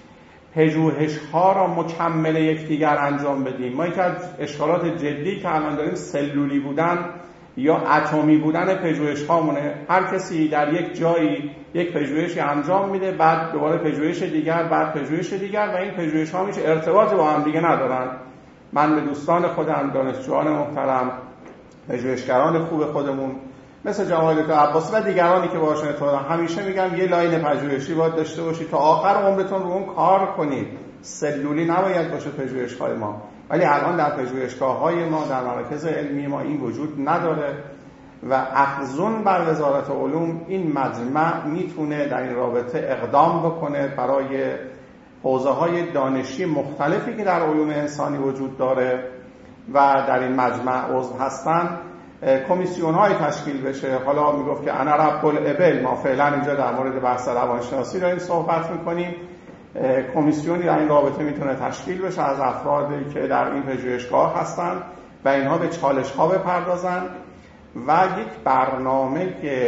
Speaker 3: پژوهش‌ها را مکمل یکدیگر انجام بدیم. ما یکی از اشکالات جدی که الان داریم سلولی بودن یا اتمی بودن پژوهش‌هامونه. هر کسی در یک جایی یک پژوهشی انجام میده، بعد دوباره پژوهش دیگر، بعد پژوهش دیگر و این پژوهش‌ها هیچ ارتباطی با هم دیگه ندارن. من به دوستان خودم، دانشجویان محترم، پژوهشگران خوب خودمون مثل جناب دکتر عباسی و دیگرانی که باهاشون ارتباط همیشه میگم یه لاین پژوهشی باید داشته باشید تا آخر عمرتون رو اون کار کنید. سلولی نباید باشه پژوهش‌های ما، ولی الان در پژوهشگاه‌های ما، در مراکز علمی ما این وجود نداره و افزون بر وزارت علوم این مجمع میتونه در این رابطه اقدام بکنه برای حوزه‌های دانشی مختلفی که در علوم انسانی وجود داره و در این مجمع عضو هستن کمیسیون‌های تشکیل بشه. حالا میگفت که انا رب الابل، ما فعلا اینجا در مورد بحث روانشناسی داریم صحبت می‌کنیم. کمیسیونی در این رابطه میتونه تشکیل بشه از افرادی که در این پژوهشگاه هستن و اینها به چالش‌ها بپردازن و یک برنامه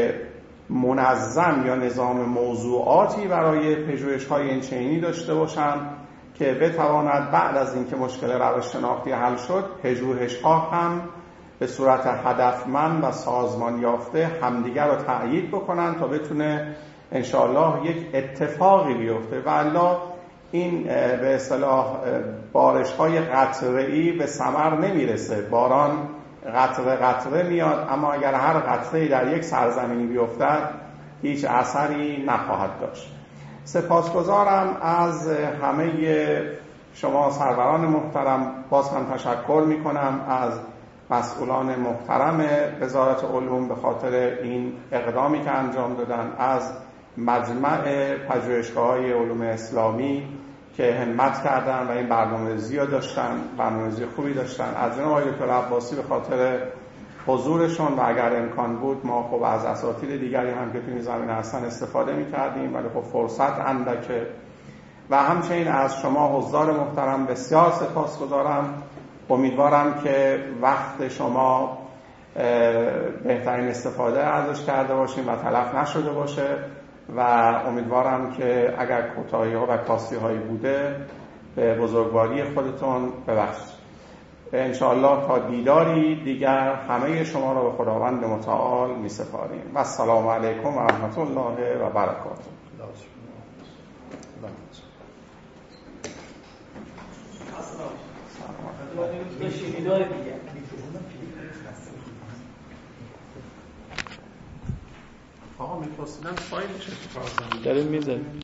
Speaker 3: منظم یا نظام موضوعاتی برای پژوهش‌های این چنینی داشته باشن که بتواند بعد از اینکه مشکل روش شناختی حل شد پژوهش‌ها هم به صورت هدفمند و سازمان یافته همدیگر رو تأیید بکنن تا بتونه انشاءالله یک اتفاقی بیفته و الله این به اصطلاح بارش‌های قطره‌ای به ثمر نمیرسه. باران قطره قطره میاد، اما اگر هر قطره‌ای در یک سرزمینی بیفتد هیچ اثری نخواهد داشت. سپاسگزارم از همه شما سروران محترم. باز هم تشکر میکنم از مسئولان محترم وزارت علوم به خاطر این اقدامی که انجام دادن، از مجمع پژوهشگاه‌های علوم اسلامی که همت کردن و این برنامه‌ریزی رو داشتن، برنامه‌ریزی خوبی داشتن، از جناب آقای دکتر عباسی به خاطر حضورشون و اگر امکان بود ما خب از اساتید دیگری هم که تو این زمینه هستن استفاده می‌کردیم، ولی خب فرصت اندکه. و همچنین از شما حضار محترم بسیار سپاسگزارم. امیدوارم که وقت شما بهترین استفاده ازش کرده باشیم و تلف نشده باشه و امیدوارم که اگر کوتاهی‌ها و کاستی‌هایی بوده به بزرگواری خودتون ببخشید. انشاءالله تا دیداری دیگر همه شما را به خداوند متعال می سپاریم و السلام علیکم و رحمت الله و برکاته.
Speaker 5: آقا می‌خواستم فایلش رو
Speaker 1: داریم میذاریم.